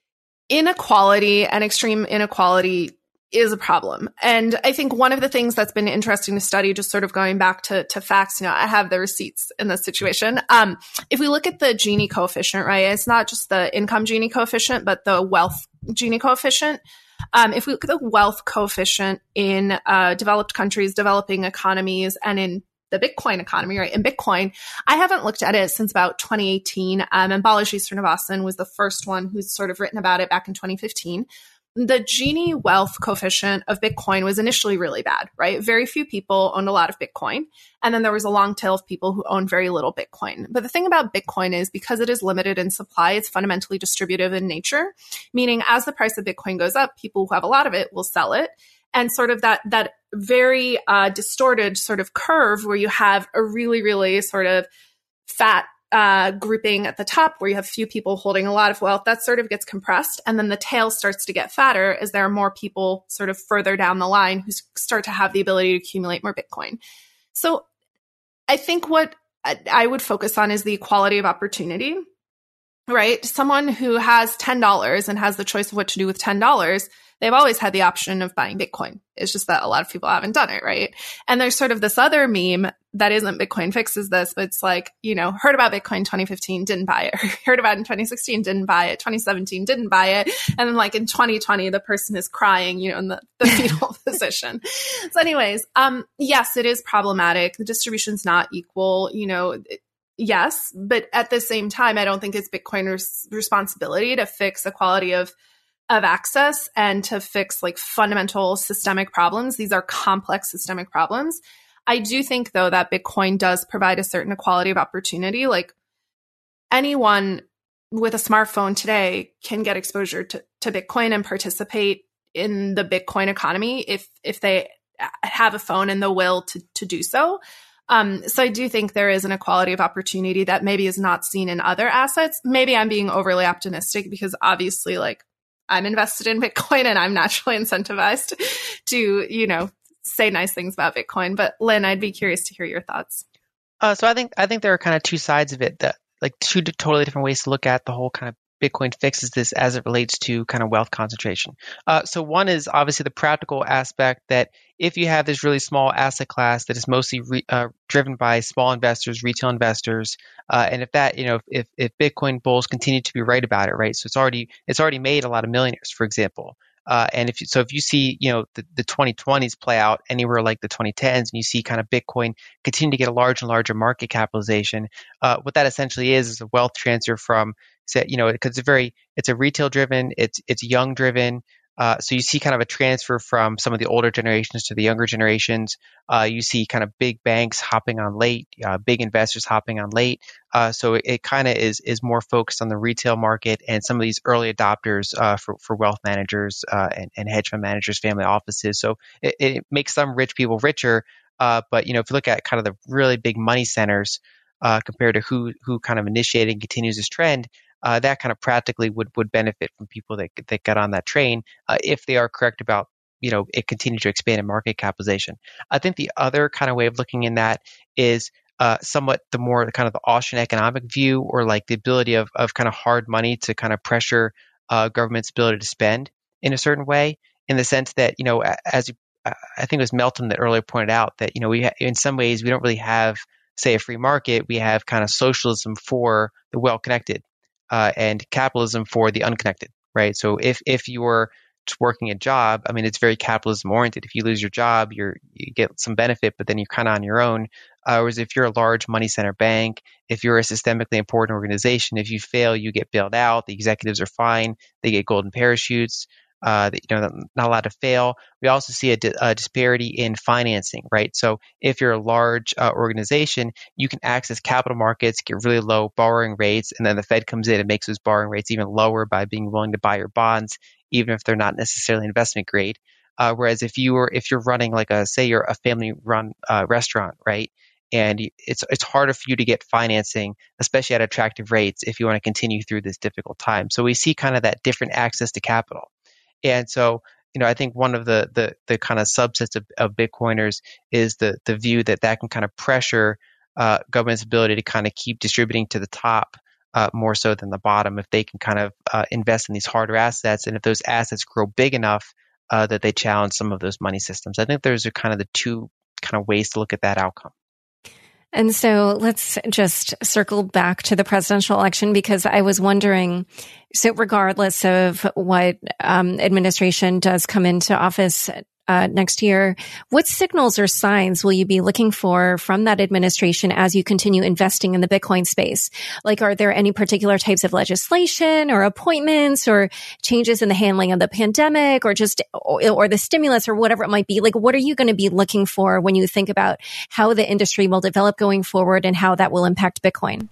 inequality and extreme inequality is a problem. And I think one of the things that's been interesting to study, just sort of going back to, to facts, you know, I have the receipts in this situation. Um, if we look at the Gini coefficient, right, it's not just the income Gini coefficient, but the wealth Gini coefficient. Um, if we look at the wealth coefficient in uh, developed countries, developing economies, and in the Bitcoin economy, right, in Bitcoin, I haven't looked at it since about twenty eighteen. Um, and Balaji Srinivasan was the first one who's sort of written about it back in twenty fifteen. The Gini wealth coefficient of Bitcoin was initially really bad, right? Very few people owned a lot of Bitcoin. And then there was a long tail of people who owned very little Bitcoin. But the thing about Bitcoin is because it is limited in supply, it's fundamentally distributive in nature, meaning as the price of Bitcoin goes up, people who have a lot of it will sell it. And sort of that, that very uh, distorted sort of curve where you have a really, really sort of fat Uh, grouping at the top where you have few people holding a lot of wealth, that sort of gets compressed. And then the tail starts to get fatter as there are more people sort of further down the line who start to have the ability to accumulate more Bitcoin. So I think what I would focus on is the equality of opportunity, right? Someone who has ten dollars and has the choice of what to do with ten dollars, they've always had the option of buying Bitcoin. It's just that a lot of people haven't done it, right? And there's sort of this other meme that isn't Bitcoin fixes this, but it's like, you know, heard about Bitcoin twenty fifteen, didn't buy it. Heard about it in twenty sixteen, didn't buy it. twenty seventeen, didn't buy it. And then like in twenty twenty, the person is crying, you know, in the, the fetal position. So anyways, um, yes, it is problematic. The distribution's not equal, you know, it, yes, but at the same time, I don't think it's Bitcoiners' responsibility to fix equality of of access and to fix like fundamental systemic problems. These are complex systemic problems. I do think, though, that Bitcoin does provide a certain equality of opportunity. Like anyone with a smartphone today can get exposure to, to Bitcoin and participate in the Bitcoin economy if if they have a phone and the will to, to do so. Um, so I do think there is an equality of opportunity that maybe is not seen in other assets. Maybe I'm being overly optimistic because obviously, like, I'm invested in Bitcoin and I'm naturally incentivized to, you know, say nice things about Bitcoin. But Lynn, I'd be curious to hear your thoughts. Uh, so I think I think there are kind of two sides of it, that like two totally different ways to look at the whole kind of Bitcoin fixes this as it relates to kind of wealth concentration. Uh, so one is obviously the practical aspect that if you have this really small asset class that is mostly re, uh, driven by small investors, retail investors, uh, and if that, you know, if, if Bitcoin bulls continue to be right about it, right? So it's already it's already made a lot of millionaires, for example. Uh, and if you, so, if you see, you know, the, the twenty twenties play out anywhere like the twenty tens, and you see kind of Bitcoin continue to get a larger and larger market capitalization, uh, what that essentially is is a wealth transfer from, say, you know, because it's a very it's a retail driven, it's it's young driven, Uh, so you see kind of a transfer from some of the older generations to the younger generations. Uh, you see kind of big banks hopping on late, uh, big investors hopping on late. Uh, so it, it kind of is is more focused on the retail market and some of these early adopters uh, for for wealth managers uh, and, and hedge fund managers, family offices. So it, it makes some rich people richer. Uh, but you know, if you look at kind of the really big money centers uh, compared to who who kind of initiated and continues this trend. Uh, that kind of practically would, would benefit from people that that got on that train uh, if they are correct about, you know, it continued to expand in market capitalization. I think the other kind of way of looking in that is uh, somewhat the more the kind of the Austrian economic view, or like the ability of, of kind of hard money to kind of pressure uh, government's ability to spend in a certain way, in the sense that, you know, as you, I think it was Melton that earlier pointed out that, you know, we ha- in some ways we don't really have, say, a free market. We have kind of socialism for the well-connected. Uh, and capitalism for the unconnected, right? So if if you're just working a job, I mean, it's very capitalism oriented. If you lose your job, you're you get some benefit, but then you're kind of on your own. Uh, whereas if you're a large money center bank, if you're a systemically important organization, if you fail, you get bailed out. The executives are fine; they get golden parachutes. Uh, that, you know, not allowed to fail. We also see a, di- a disparity in financing, right? So if you're a large uh, organization, you can access capital markets, get really low borrowing rates, and then the Fed comes in and makes those borrowing rates even lower by being willing to buy your bonds, even if they're not necessarily investment grade. Uh, whereas if you were, if you're running like a, say you're a family-run uh, restaurant, right? And it's it's harder for you to get financing, especially at attractive rates, if you want to continue through this difficult time. So we see kind of that different access to capital. And so, you know, I think one of the the, the kind of subsets of, of Bitcoiners is the the view that that can kind of pressure uh, government's ability to kind of keep distributing to the top uh, more so than the bottom, if they can kind of uh, invest in these harder assets, and if those assets grow big enough uh, that they challenge some of those money systems. I think those are kind of the two kind of ways to look at that outcome. And so let's just circle back to the presidential election, because I was wondering, so regardless of what um, administration does come into office uh, next year, what signals or signs will you be looking for from that administration as you continue investing in the Bitcoin space? Like, are there any particular types of legislation or appointments or changes in the handling of the pandemic, or just, or, or the stimulus, or whatever it might be? Like, what are you going to be looking for when you think about how the industry will develop going forward and how that will impact Bitcoin?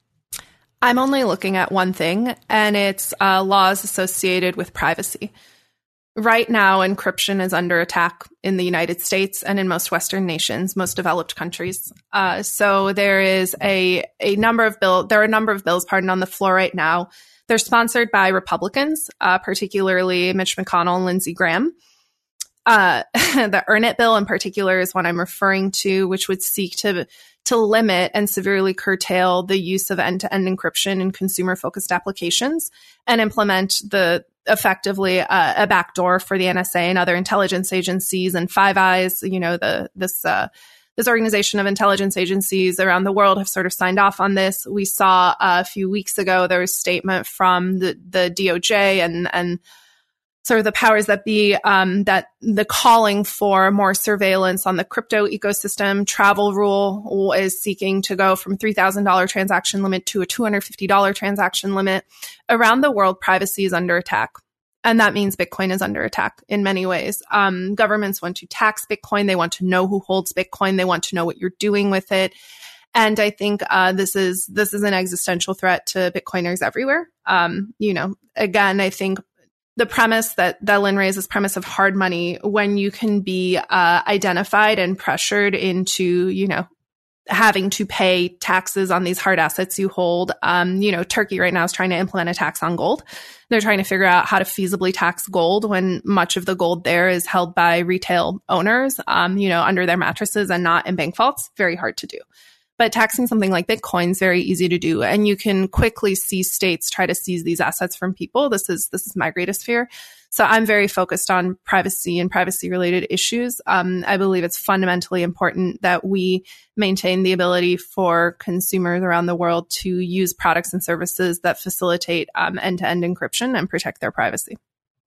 I'm only looking at one thing, and it's uh, laws associated with privacy. Right now, encryption is under attack in the United States and in most Western nations, most developed countries. Uh, so there is a a number of bill. There are a number of bills, pardon, on the floor right now. They're sponsored by Republicans, uh, particularly Mitch McConnell and Lindsey Graham. Uh, the Earn It bill in particular is what I'm referring to, which would seek to to limit and severely curtail the use of end-to-end encryption in consumer-focused applications and implement the effectively uh, a backdoor for the N S A and other intelligence agencies, and Five Eyes, you know, the this uh, this organization of intelligence agencies around the world have sort of signed off on this. We saw uh, a few weeks ago there was a statement from the the D O J and and sort of the powers that be, um, that the calling for more surveillance on the crypto ecosystem. Travel rule is seeking to go from three thousand dollars transaction limit to a two hundred fifty dollars transaction limit. Around the world, privacy is under attack. And that means Bitcoin is under attack in many ways. Um, governments want to tax Bitcoin. They want to know who holds Bitcoin. They want to know what you're doing with it. And I think uh, this is this is an existential threat to Bitcoiners everywhere. Um, you know, again, I think the premise that, that Lynn raises, premise of hard money, when you can be uh, identified and pressured into, you know, having to pay taxes on these hard assets you hold. Um, you know, Turkey right now is trying to implement a tax on gold. They're trying to figure out how to feasibly tax gold when much of the gold there is held by retail owners, um, you know, under their mattresses and not in bank vaults. Very hard to do. But taxing something like Bitcoin is very easy to do. And you can quickly see states try to seize these assets from people. This is, this is my greatest fear. So I'm very focused on privacy and privacy related issues. Um, I believe it's fundamentally important that we maintain the ability for consumers around the world to use products and services that facilitate um, end-to-end encryption and protect their privacy.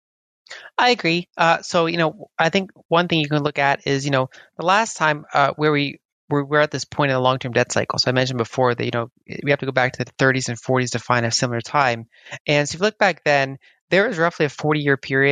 I agree. Uh, so, you know, I think one thing you can look at is, you know, the last time uh, where we We're, we're at this point in the long-term debt cycle. So I mentioned before that, you know, we have to go back to the thirties and forties to find a similar time. And so if you look back then, there was roughly a forty-year period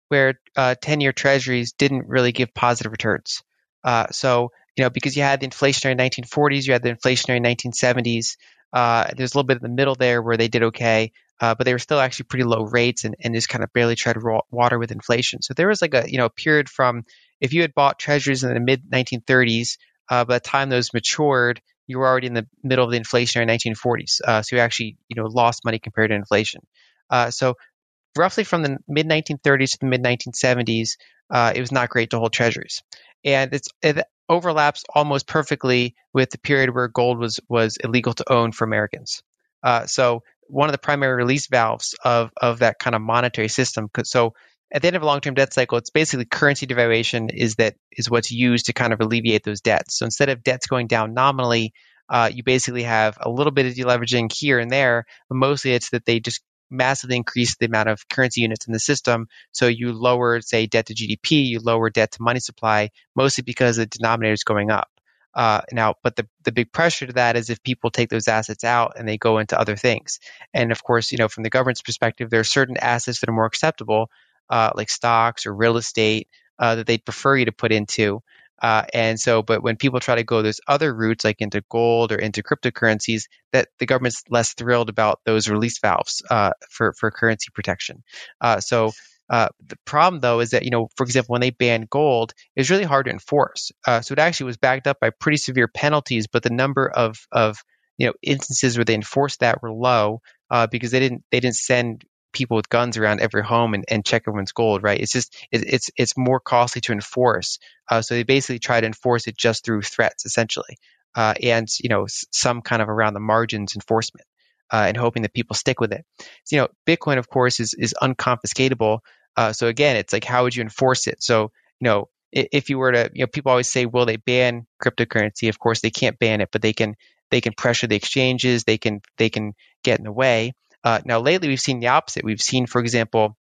where uh, ten-year treasuries didn't really give positive returns. Uh, so, you know, because you had the inflationary nineteen forties, you had the inflationary nineteen seventies. Uh, there's a little bit in the middle there where they did okay, uh, but they were still actually pretty low rates and, and just kind of barely tread water with inflation. So there was like a, you know, period from if you had bought treasuries in the mid nineteen thirties, uh, by the time those matured, you were already in the middle of the inflationary nineteen forties. Uh, so you actually, you know, lost money compared to inflation. Uh, so roughly from the mid nineteen thirties to the mid nineteen seventies, uh, it was not great to hold treasuries. And it's, it overlaps almost perfectly with the period where gold was, was illegal to own for Americans. Uh, so one of the primary release valves of, of that kind of monetary system. So at the end of a long-term debt cycle, it's basically currency devaluation is that is what's used to kind of alleviate those debts. So instead of debts going down nominally, uh, you basically have a little bit of deleveraging here and there, but mostly it's that they just massively increase the amount of currency units in the system. So you lower, say, debt to G D P, you lower debt to money supply, mostly because the denominator is going up. Uh, now, but the, the big pressure to that is if people take those assets out and they go into other things. And of course, you know, from the government's perspective, there are certain assets that are more acceptable, uh, like stocks or real estate, uh, that they'd prefer you to put into. Uh, and so, but when people try to go those other routes, like into gold or into cryptocurrencies, that the government's less thrilled about those release valves uh, for for currency protection. Uh, so uh, the problem, though, is that, you know, for example, when they banned gold, it was really hard to enforce. Uh, so it actually was backed up by pretty severe penalties, but the number of of you know instances where they enforced that were low uh, because they didn't they didn't send people with guns around every home and, and check everyone's gold, right? It's just, it, it's it's more costly to enforce. Uh, so they basically try to enforce it just through threats, essentially, uh, and, you know, s- some kind of around the margins enforcement, uh, and hoping that people stick with it. So, you know, Bitcoin, of course, is, is unconfiscatable. Uh, so again, it's like, how would you enforce it? So, you know, if, if you were to, you know, people always say, will they ban cryptocurrency? Of course, they can't ban it, but they can, they can pressure the exchanges. They can, they can get in the way. Uh, now, lately, we've seen the opposite. We've seen, for example,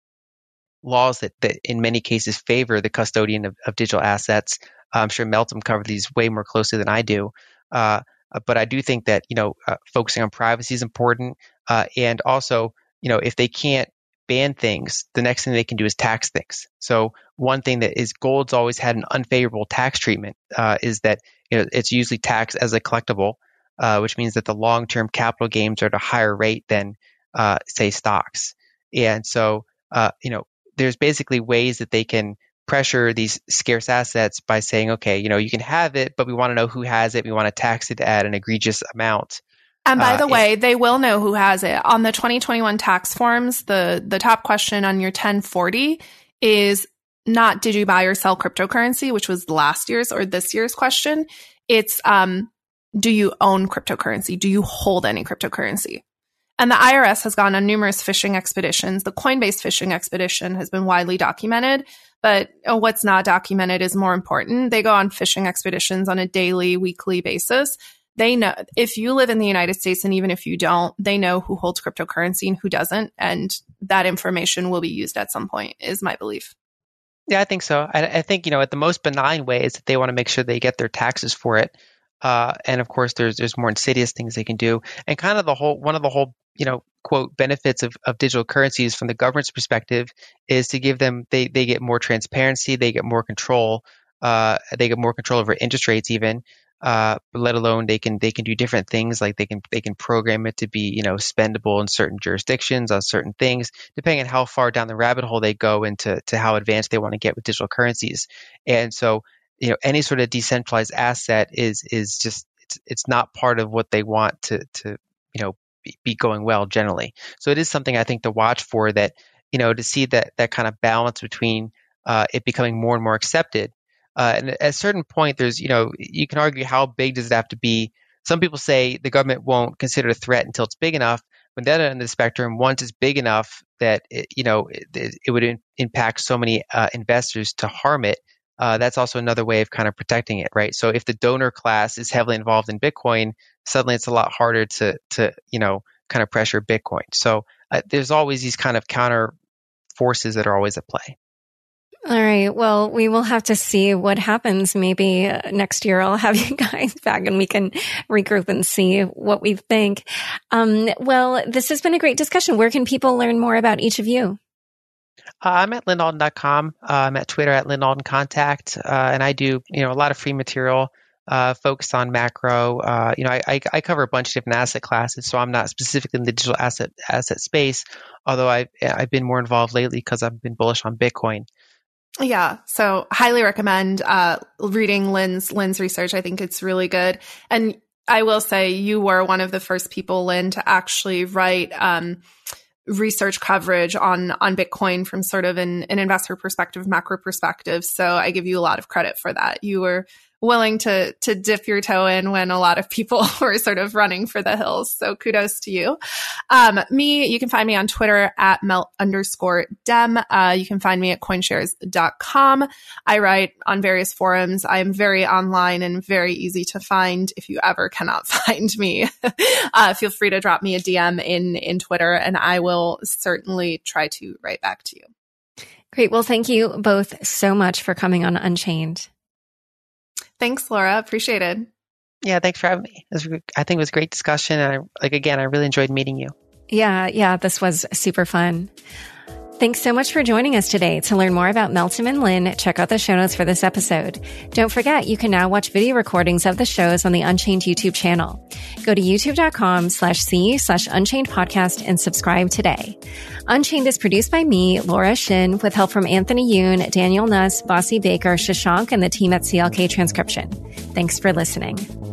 laws that, that in many cases favor the custodian of, of digital assets. I'm sure Meltem covered these way more closely than I do. Uh, but I do think that, you know, uh, focusing on privacy is important. Uh, and also, you know, if they can't ban things, the next thing they can do is tax things. So one thing that is gold's always had an unfavorable tax treatment uh, is that, you know, it's usually taxed as a collectible, uh, which means that the long-term capital gains are at a higher rate than Uh, say stocks. And so, uh, you know, there's basically ways that they can pressure these scarce assets by saying, okay, you know, you can have it, but we want to know who has it. We want to tax it at an egregious amount. And by uh, the way, they will know who has it. On the twenty twenty-one tax forms, the, the top question on your ten forty is not did you buy or sell cryptocurrency, which was last year's or this year's question. It's um, do you own cryptocurrency? Do you hold any cryptocurrency? And the I R S has gone on numerous phishing expeditions. The Coinbase phishing expedition has been widely documented, but what's not documented is more important. They go on phishing expeditions on a daily, weekly basis. They know if you live in the United States, and even if you don't, they know who holds cryptocurrency and who doesn't. And that information will be used at some point, is my belief. Yeah, I think so. I, I think, you know, at the most benign way is that they want to make sure they get their taxes for it. Uh, and of course, there's there's more insidious things they can do. And kind of the whole one of the whole, you know, quote, benefits of, of digital currencies from the government's perspective is to give them, they, they get more transparency, they get more control, uh, they get more control over interest rates even, uh, let alone they can, they can do different things like they can, they can program it to be, you know, spendable in certain jurisdictions on certain things, depending on how far down the rabbit hole they go into to how advanced they want to get with digital currencies. And so, you know, any sort of decentralized asset is, is just, it's, it's not part of what they want to, to, you know, be going well generally. So it is something I think to watch for, that, you know, to see that that kind of balance between uh, it becoming more and more accepted. Uh, and at a certain point, there's, you know, you can argue how big does it have to be. Some people say the government won't consider it a threat until it's big enough. But the other end of the spectrum, once it's big enough that, it, you know, it, it would in, impact so many uh, investors to harm it, uh, that's also another way of kind of protecting it, right? So if the donor class is heavily involved in Bitcoin, suddenly it's a lot harder to, to you know, kind of pressure Bitcoin. So uh, there's always these kind of counter forces that are always at play. All right. Well, we will have to see what happens. Maybe uh, next year I'll have you guys back and we can regroup and see what we think. Um, well, this has been a great discussion. Where can people learn more about each of you? Uh, I'm at lynn alden dot com. Uh, I'm at Twitter at lynn alden contact, uh, and I do you know a lot of free material uh, focused on macro. Uh, you know, I, I, I cover a bunch of different asset classes, so I'm not specifically in the digital asset asset space. Although I've I've been more involved lately because I've been bullish on Bitcoin. Yeah. So highly recommend uh, reading Lynn's Lynn's research. I think it's really good. And I will say you were one of the first people, Lynn, to actually write um, research coverage on on Bitcoin from sort of an, an investor perspective, macro perspective. So I give you a lot of credit for that. You were willing to to dip your toe in when a lot of people were sort of running for the hills. So kudos to you. Um, me, you can find me on Twitter at melt underscore dem. Uh, you can find me at coinshares dot com. I write on various forums. I am very online and very easy to find. If you ever cannot find me, uh, feel free to drop me a D M in, in Twitter and I will certainly try to write back to you. Great. Well, thank you both so much for coming on Unchained. Thanks, Laura. Appreciate it. Yeah, thanks for having me. It was, I think it was a great discussion. And I, like, again, I really enjoyed meeting you. Yeah, yeah, this was super fun. Thanks so much for joining us today. To learn more about Meltem and Lynn, check out the show notes for this episode. Don't forget, you can now watch video recordings of the shows on the Unchained YouTube channel. Go to youtube.com slash C slash Unchained podcast and subscribe today. Unchained is produced by me, Laura Shin, with help from Anthony Yoon, Daniel Nuss, Bossy Baker, Shashank, and the team at C L K Transcription. Thanks for listening.